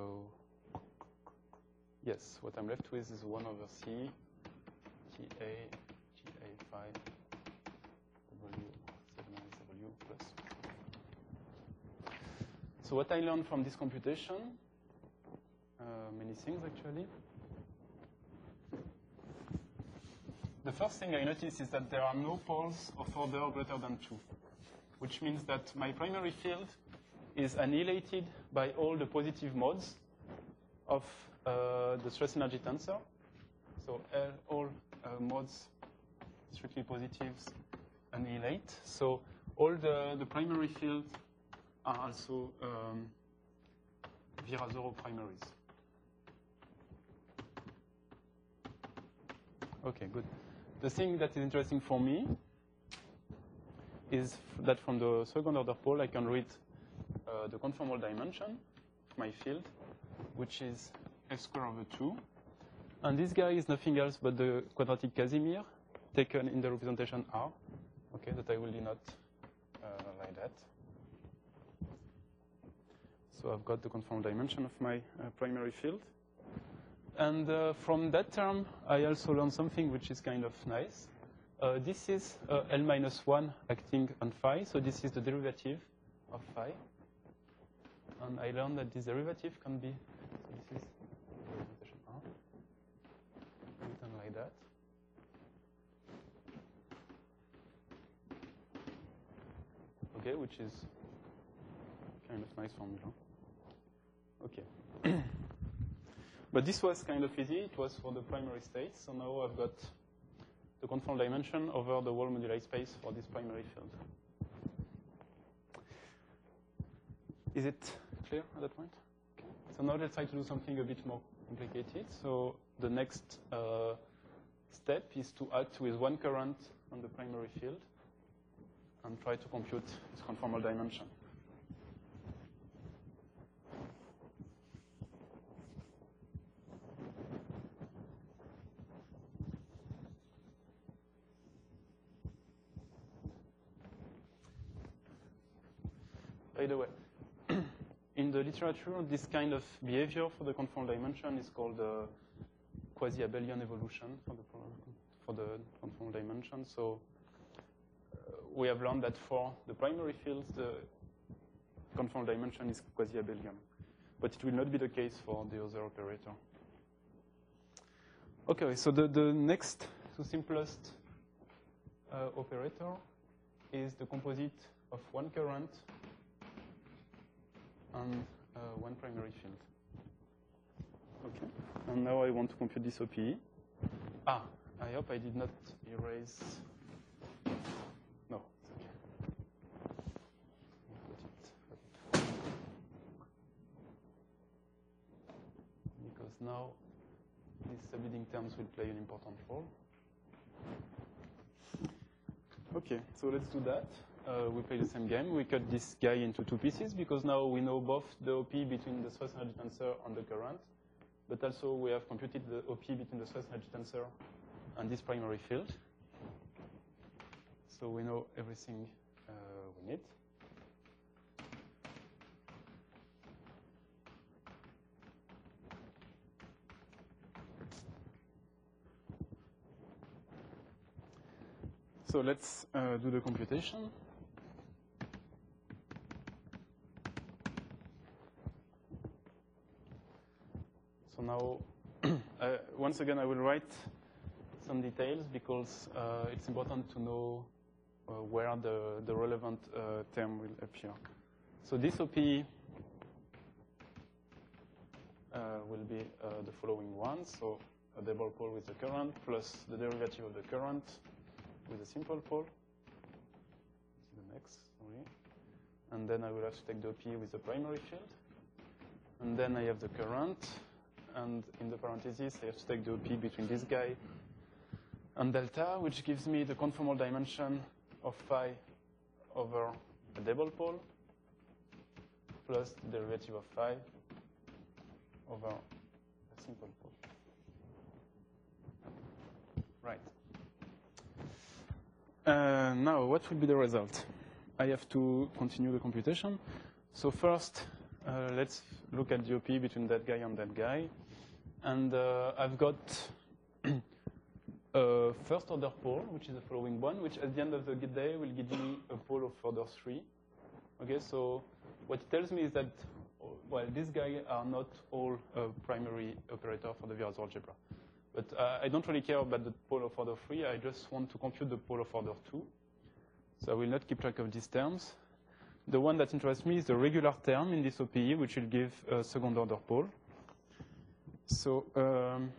yes, what I'm left with is one over C T A T A five W seven S W plus. So what I learned from this computation, uh, many things actually. The first thing I noticed is that there are no poles of order greater than two, which means that my primary field is annihilated by all the positive modes of uh, the stress energy tensor. So L, all uh, modes, strictly positives, annihilate. So all the, the primary fields are also um, Virasoro primaries. Okay, good. The thing that is interesting for me is that from the second order pole, I can read uh, the conformal dimension of my field, which is F square over two. And this guy is nothing else but the quadratic Casimir taken in the representation R, okay, that I will denote uh, like that. So I've got the conformal dimension of my uh, primary field. And uh, from that term, I also learned something which is kind of nice. Uh, this is uh, L minus one acting on phi. So this is the derivative of phi. And I learned that this derivative can be, so this is representation R, written like that. Okay, which is kind of nice formula. Okay. But this was kind of easy. It was for the primary states. So now I've got the conformal dimension over the whole moduli space for this primary field. Is it clear at that point? Okay. So now let's try to do something a bit more complicated. So the next uh, step is to act with one current on the primary field and try to compute its conformal dimension. By the way, in the literature, this kind of behavior for the conformal dimension is called uh, quasi-abelian evolution for the, for the conformal dimension. So uh, we have learned that for the primary fields, the conformal dimension is quasi-abelian. But it will not be the case for the other operator. Okay, so the, the next, the simplest uh, operator is the composite of one current and uh, one primary field. Okay, and now I want to compute this O P E. Ah, I hope I did not erase. No, it's okay. Put it. Because now these subleading terms will play an important role. Okay, so let's do that. Uh, we play the same game. We cut this guy into two pieces because now we know both the O P between the stress energy tensor and the current, but also we have computed the O P between the stress energy tensor and this primary field. So we know everything uh, we need. So let's uh, do the computation. So now, uh, once again, I will write some details because uh, it's important to know uh, where the, the relevant uh, term will appear. So this O P uh, will be uh, the following one. So a double pole with the current plus the derivative of the current with a simple pole. The next, sorry. And then I will have to take the O P with the primary field. And then I have the current. And in the parentheses, I have to take the O P between this guy and delta, which gives me the conformal dimension of phi over a double pole plus the derivative of phi over a simple pole. Right. Uh, now, what will be the result? I have to continue the computation. So first, uh, let's look at the O P between that guy and that guy. And uh, I've got a first order pole, which is the following one, which at the end of the day will give me a pole of order three. Okay, so what it tells me is that, well, these guys are not all uh, primary operator for the Virasoro algebra. But uh, I don't really care about the pole of order three. I just want to compute the pole of order two. So I will not keep track of these terms. The one that interests me is the regular term in this O P E, which will give a second order pole. So um,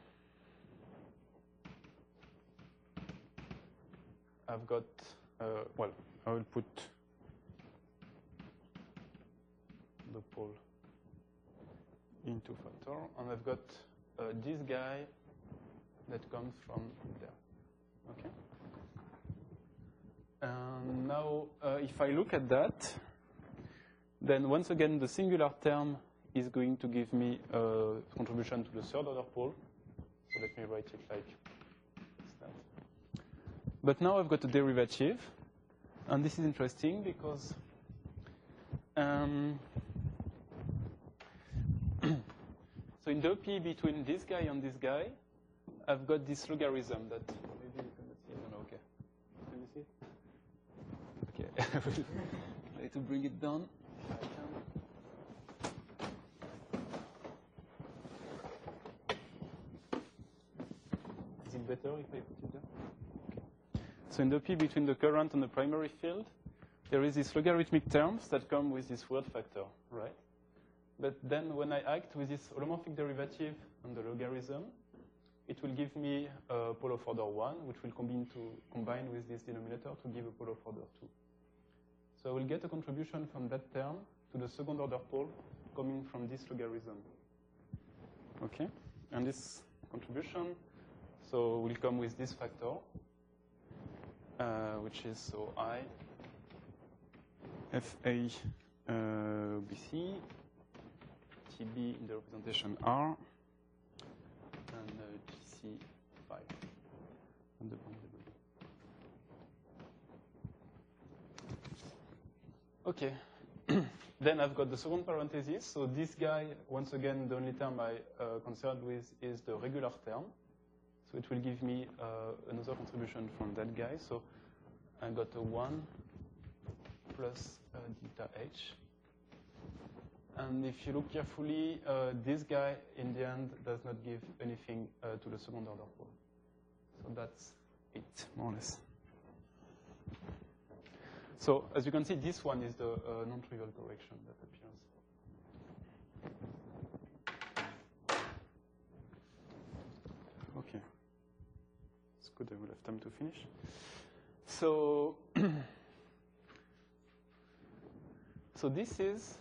I've got, uh, well, I will put the pole into factor, and I've got uh, this guy that comes from there. Okay. And now, uh, if I look at that, then once again, the singular term is going to give me a contribution to the third order pole. So let me write it like that. But now I've got a derivative. And this is interesting because um, So in the O P between this guy and this guy, I've got this logarithm that maybe you cannot see. No, no, okay. Can you see it? Okay. I will try to bring it down if I can. Is it better if I put it there? Okay. So in the P between the current and the primary field, there is this logarithmic terms that come with this word factor, right? But then when I act with this holomorphic derivative on the logarithm, it will give me a pole of order one, which will combine, to, combine with this denominator to give a pole of order two. So I will get a contribution from that term to the second order pole coming from this logarithm. Okay? And this contribution so will come with this factor, uh, which is so I F A uh, B C T B in the representation R and uh, G C five on the boundary. Okay. Then I've got the second parenthesis. So this guy, once again, the only term I uh, concerned with is the regular term. So it will give me uh, another contribution from that guy. So I got a one plus uh, delta H. And if you look carefully, uh, this guy, in the end, does not give anything uh, to the second order pole. So that's it, more or less. So as you can see, this one is the uh, non-trivial correction that appears. Okay. It's good, I will have time to finish. So, so this is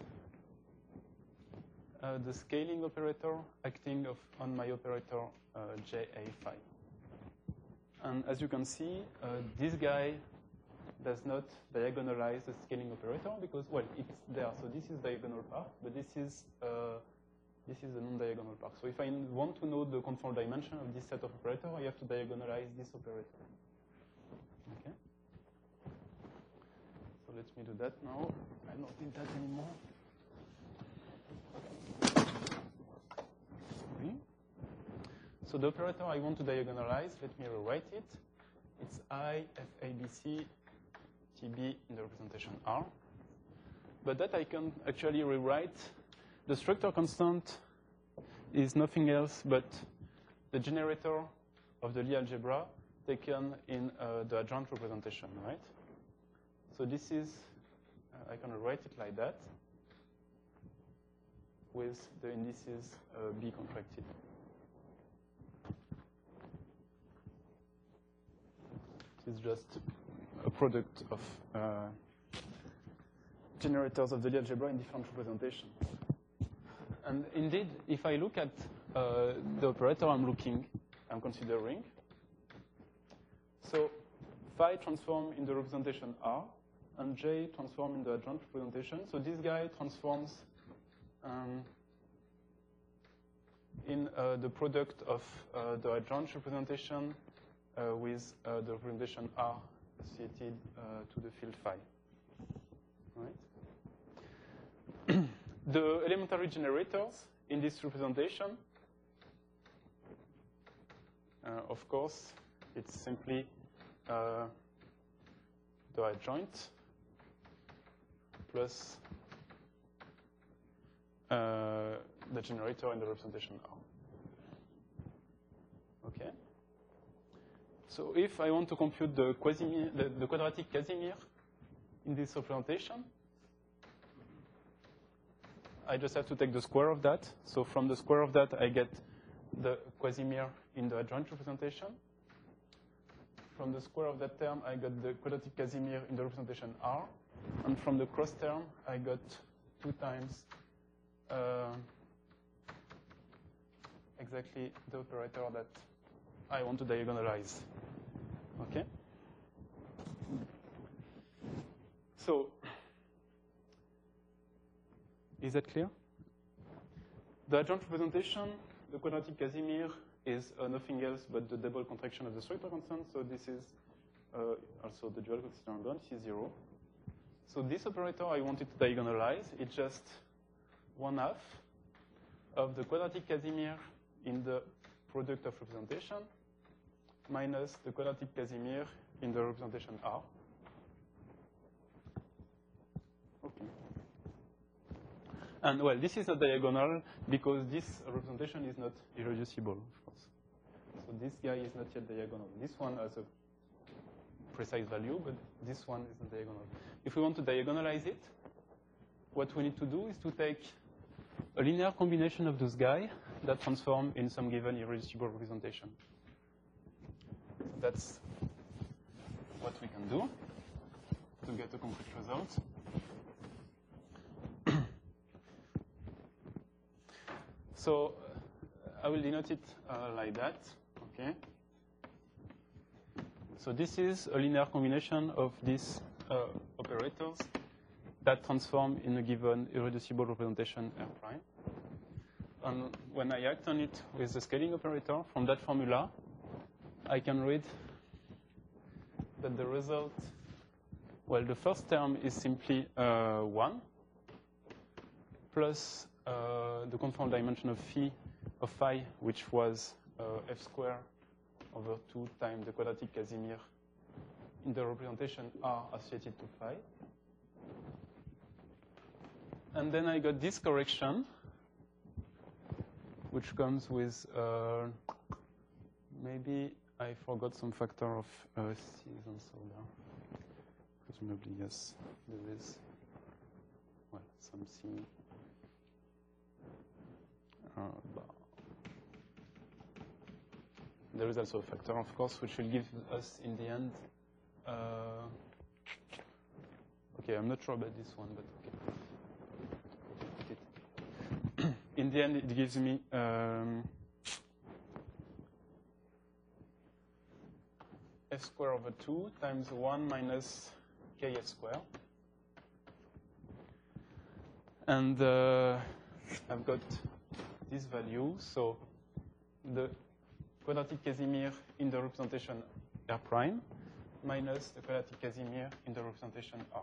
uh, the scaling operator acting of, on my operator uh, J A phi. And as you can see, uh, this guy does not diagonalize the scaling operator because, well, it's there. So this is diagonal part, but this is uh, this is the non-diagonal part. So if I want to know the control dimension of this set of operator, I have to diagonalize this operator. Okay. So let me do that now. I don't need that anymore. Sorry. So the operator I want to diagonalize, let me rewrite it. It's I F A B C T B in the representation R. But that I can actually rewrite. The structure constant is nothing else but the generator of the Lie algebra taken in uh, the adjoint representation, right? So this is, uh, I can rewrite it like that with the indices uh, B contracted. It's just a product of uh, generators of the Lie algebra in different representations. And indeed, if I look at uh, the operator I'm looking, I'm considering, so phi transform in the representation R, and J transform in the adjoint representation. So this guy transforms um, in uh, the product of uh, the adjoint representation uh, with uh, the representation R associated uh, to the field phi. Right? The elementary generators in this representation, uh, of course, it's simply uh, the adjoint plus uh, the generator in the representation R. Okay. So if I want to compute the, Casimir, the, the quadratic Casimir in this representation, I just have to take the square of that. So from the square of that, I get the Casimir in the adjoint representation. From the square of that term, I got the quadratic Casimir in the representation R. And from the cross term, I got two times uh, exactly the operator that I want to diagonalize. Okay? So, is that clear? The adjoint representation, the quadratic Casimir, is uh, nothing else but the double contraction of the structure constant. So this is uh, also the dual coefficient bond, this is zero. So this operator I wanted to diagonalize, it's just one half of the quadratic Casimir in the product of representation minus the quadratic Casimir in the representation R. Okay. And well, this is not diagonal because this representation is not irreducible, of course. So this guy is not yet diagonal. This one has a precise value, but this one is not diagonal. If we want to diagonalize it, what we need to do is to take a linear combination of those guys that transform in some given irreducible representation. That's what we can do to get a complete result. So uh, I will denote it uh, like that, okay? So this is a linear combination of these uh, operators that transform in a given irreducible representation R prime. And when I act on it with the scaling operator, from that formula, I can read that the result, well, the first term is simply uh, one, plus uh, the conformal dimension of phi, of phi, which was uh, f squared over two times the quadratic Casimir in the representation R associated to phi. And then I got this correction, which comes with, uh, maybe I forgot some factor of uh, season solar. Presumably, yes, there is, well, something. Uh, there is also a factor, of course, which will give us, in the end, uh, okay, I'm not sure about this one, but okay. In the end, it gives me um, f squared over two times one minus kf squared. And uh, I've got this value. So the quadratic Casimir in the representation R prime minus the quadratic Casimir in the representation R.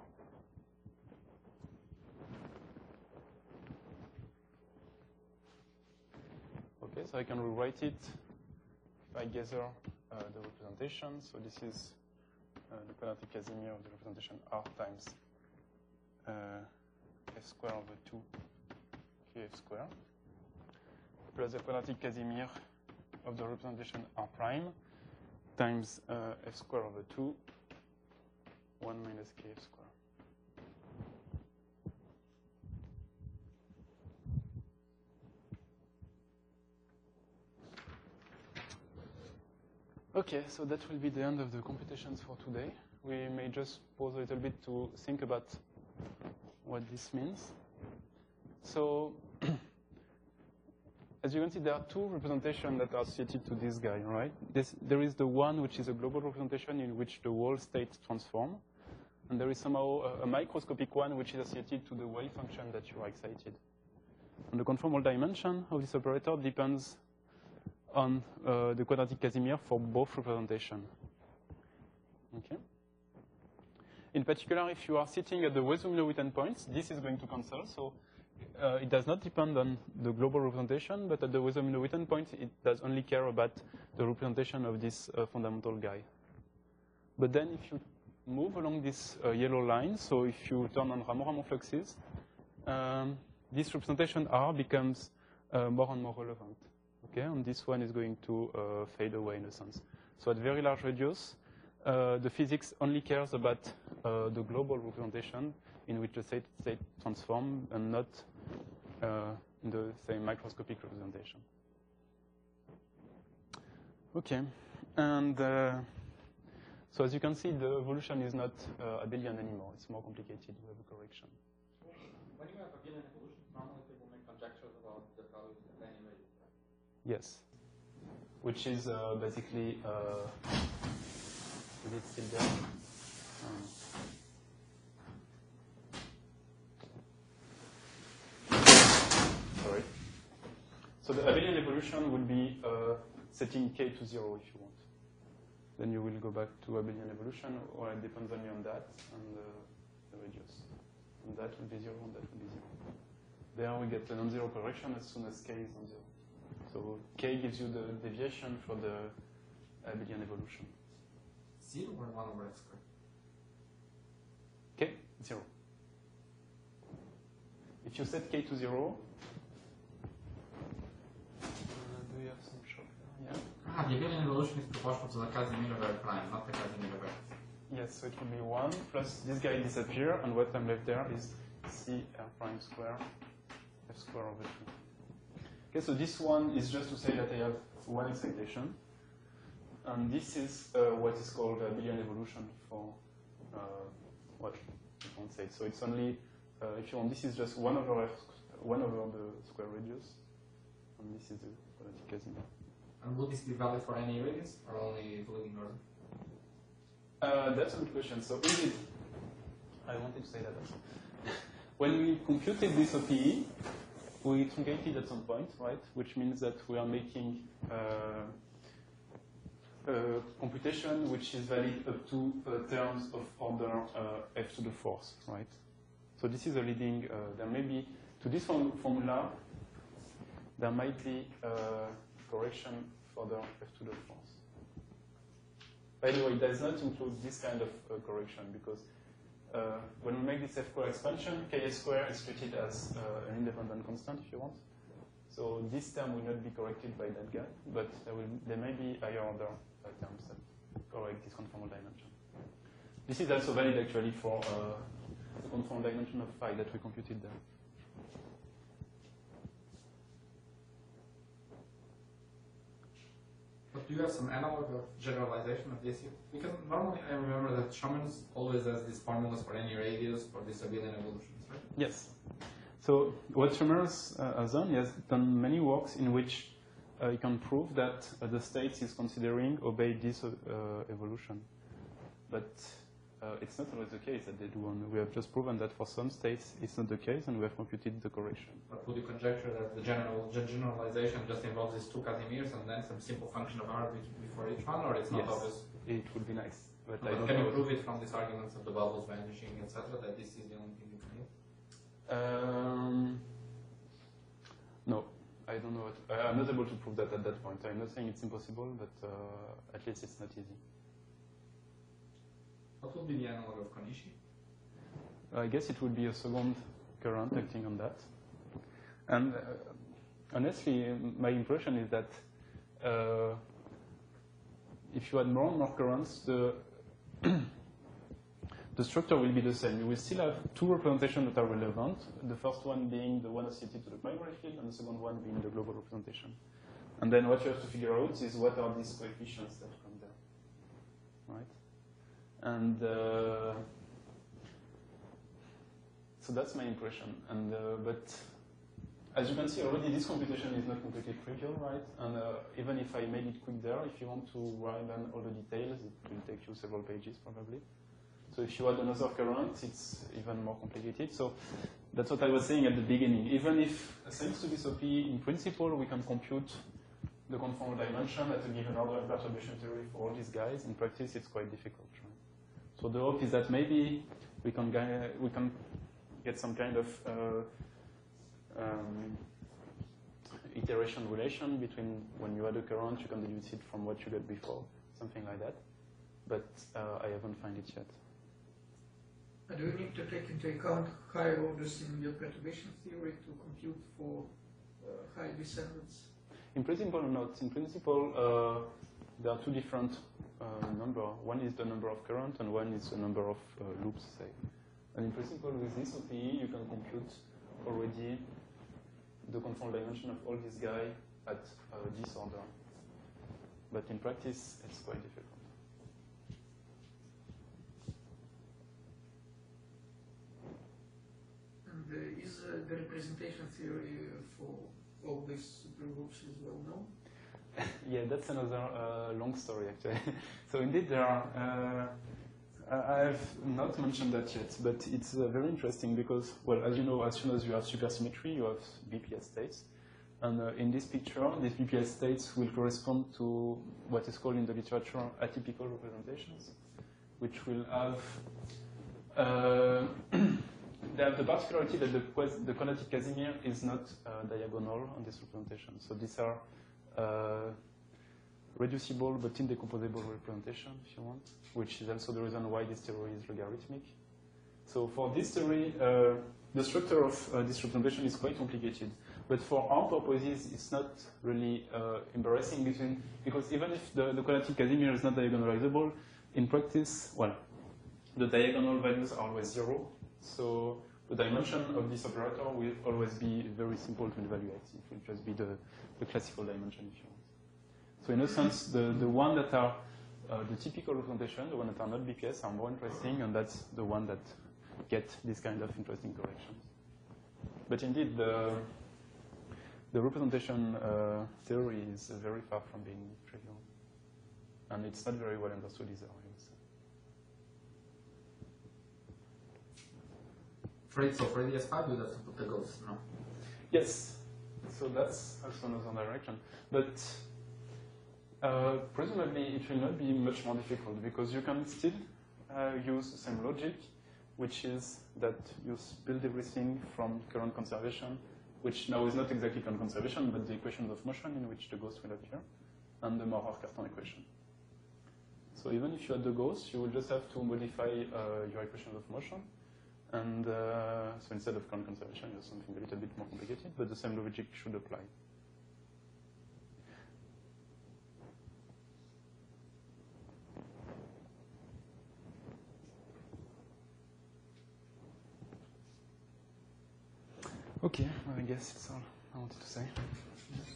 Okay, so I can rewrite it if I gather uh, the representation. So this is uh, the quadratic Casimir of the representation R times uh, f squared over two kf squared plus the quadratic Casimir of the representation R prime times uh, f squared over two, one minus kf squared. Okay, so that will be the end of the computations for today. We may just pause a little bit to think about what this means. So, as you can see, there are two representations that are associated to this guy, right? This, there is the one which is a global representation in which the whole states transform. And there is somehow a, a microscopic one which is associated to the wave function that you are excited. And the conformal dimension of this operator depends on uh, the quadratic Casimir for both representations. Okay. In particular, if you are sitting at the Wess-Zumwiller-Witten points, this is going to cancel. So uh, it does not depend on the global representation, but at the Wess-Zumwiller-Witten point, it does only care about the representation of this uh, fundamental guy. But then if you move along this uh, yellow line, so if you turn on Ramond-Ramond fluxes, um, this representation R becomes uh, more and more relevant. Okay, and this one is going to uh, fade away in a sense. So at very large radius, uh, the physics only cares about uh, the global representation in which the state, state transform and not uh, in the same microscopic representation. Okay, and uh, so as you can see, the evolution is not uh, abelian anymore. It's more complicated. We have a correction. When you have abelian evolution, normally people make conjectures about the values of any way. Yes, which is uh, basically, uh, is it still there? Um, sorry. So the abelian evolution will be uh, setting k to zero if you want. Then you will go back to abelian evolution, or it depends only on that and uh, the radius. And that will be zero, and that will be zero. there we get a non-zero correction as soon as k is non-zero. So k gives you the deviation for the abelian evolution. Zero or one over f squared? K, zero. If you set k to zero, uh, do you have some shot there? Yeah. Ah, the abelian evolution is proportional to the Casimir prime, not the Casimir vector. Yes, so it will be one plus this guy disappear, and what I'm left there is c r prime square f square over two. Okay, so this one is just to say that I have one excitation, and this is uh, what is called a abelian evolution for uh, what you won't say. So it's only uh, if you want, this is just one over f, one over the square radius, and this is the quadratic Casimir. And would this be valid for any radius or only the leading order? Uh, that's a good question. So indeed, I wanted to say that also. When we computed this O P E, we truncated at some point, right? Which means that we are making uh, a computation which is valid up to uh, terms of order uh, f to the fourth, right? So this is a leading. Uh, there may be to this form formula. There might be uh, correction for the f to the fourth. By the way, it does not include this kind of uh, correction because uh, when we make this f square expansion, k square is treated as uh, an independent constant, if you want. So this term will not be corrected by that guy, but there, will, there may be higher order uh, terms that correct this conformal dimension. This is also valid actually for uh, the conformal dimension of phi that we computed there. But do you have some analog of generalization of this? Because normally I remember that Schumann always has these formulas for any radius for these abelian evolutions, right? Yes. So what Chalmers uh, has done, he has done many works in which uh, he can prove that uh, the states he's considering obey this uh, evolution. But uh, it's not always the case that they do. And we have just proven that for some states it's not the case, and we have computed the correction. But would you conjecture that the general the generalization just involves these two Casimirs and then some simple function of R before each one, or it's not Yes. obvious? It would be nice. But No, I but don't can know you prove it from these arguments of the bubbles vanishing, et cetera, that this is the only thing you can use? Um, no, I don't know. What, uh, I'm not able to prove that at that point. I'm not saying it's impossible, but uh, at least it's not easy. What would be the analog of Konishi? I guess it would be a second current acting on that. And uh, honestly, my impression is that uh, if you add more and more currents, the the structure will be the same. You will still have two representations that are relevant, the first one being the one associated to the primary field, and the second one being the global representation. And then what you have to figure out is what are these coefficients that come there, right? And uh, so that's my impression. And uh, but as you can see already, this computation is not completely trivial, right? And uh, even if I made it quick there, if you want to write down all the details, it will take you several pages probably. So if you add another current, it's even more complicated. So that's what I was saying at the beginning. Even if, thanks to this O P E, in principle, we can compute the conformal dimension at a given order in perturbation theory for all these guys, in practice, it's quite difficult, right? So the hope is that maybe we can, we can get some kind of uh, um, iteration relation between when you add a current, you can deduce it from what you got before, something like that. But uh, I haven't found it yet. Do you need to take into account higher orders in your perturbation theory to compute for uh, high descendants? In principle, not. In principle, uh, there are two different uh, numbers. One is the number of current, and one is the number of uh, loops, say. And in principle, with this O P E, you can compute already the conformal dimension of all these guys at uh, this order. But in practice, it's quite difficult. And uh, is uh, the representation theory for all these supergroups is well known? Yeah, that's another uh, long story, actually. So indeed, there are. Uh, I have not mentioned that yet, but it's uh, very interesting because, well, as you know, as soon as you have supersymmetry, you have B P S states. And uh, in this picture, these B P S states will correspond to what is called in the literature atypical representations, which will have uh, they have the particularity that the, quas- the quadratic Casimir is not uh, diagonal on this representation. So these are uh, reducible but indecomposable representation, if you want, which is also the reason why this theory is logarithmic. So for this theory, uh, the structure of uh, this representation is quite complicated. But for our purposes, it's not really uh, embarrassing between, because even if the, the quadratic Casimir is not diagonalizable, in practice, well, the diagonal values are always zero. So the dimension of this operator will always be very simple to evaluate. It will just be the, the classical dimension, if you want. So in a sense, the, the one that are uh, the typical representation, the one that are not B P S, are more interesting, and that's the one that get this kind of interesting corrections. But indeed, the, the representation uh, theory is very far from being trivial. And it's not very well understood either, I would say. Freddy, so Freddy S five, you have to put the ghost, no? Yes. So that's also another direction. But uh, presumably it will not be much more difficult because you can still uh, use the same logic, which is that you build everything from current conservation, which now is not exactly current conservation, but the equations of motion in which the ghost will appear, and the Maurer-Cartan equation. So even if you had the ghost, you will just have to modify uh, your equations of motion. And uh, so instead of current conservation, you have something a little bit more complicated, but the same logic should apply. Okay, well, I guess that's all I wanted to say.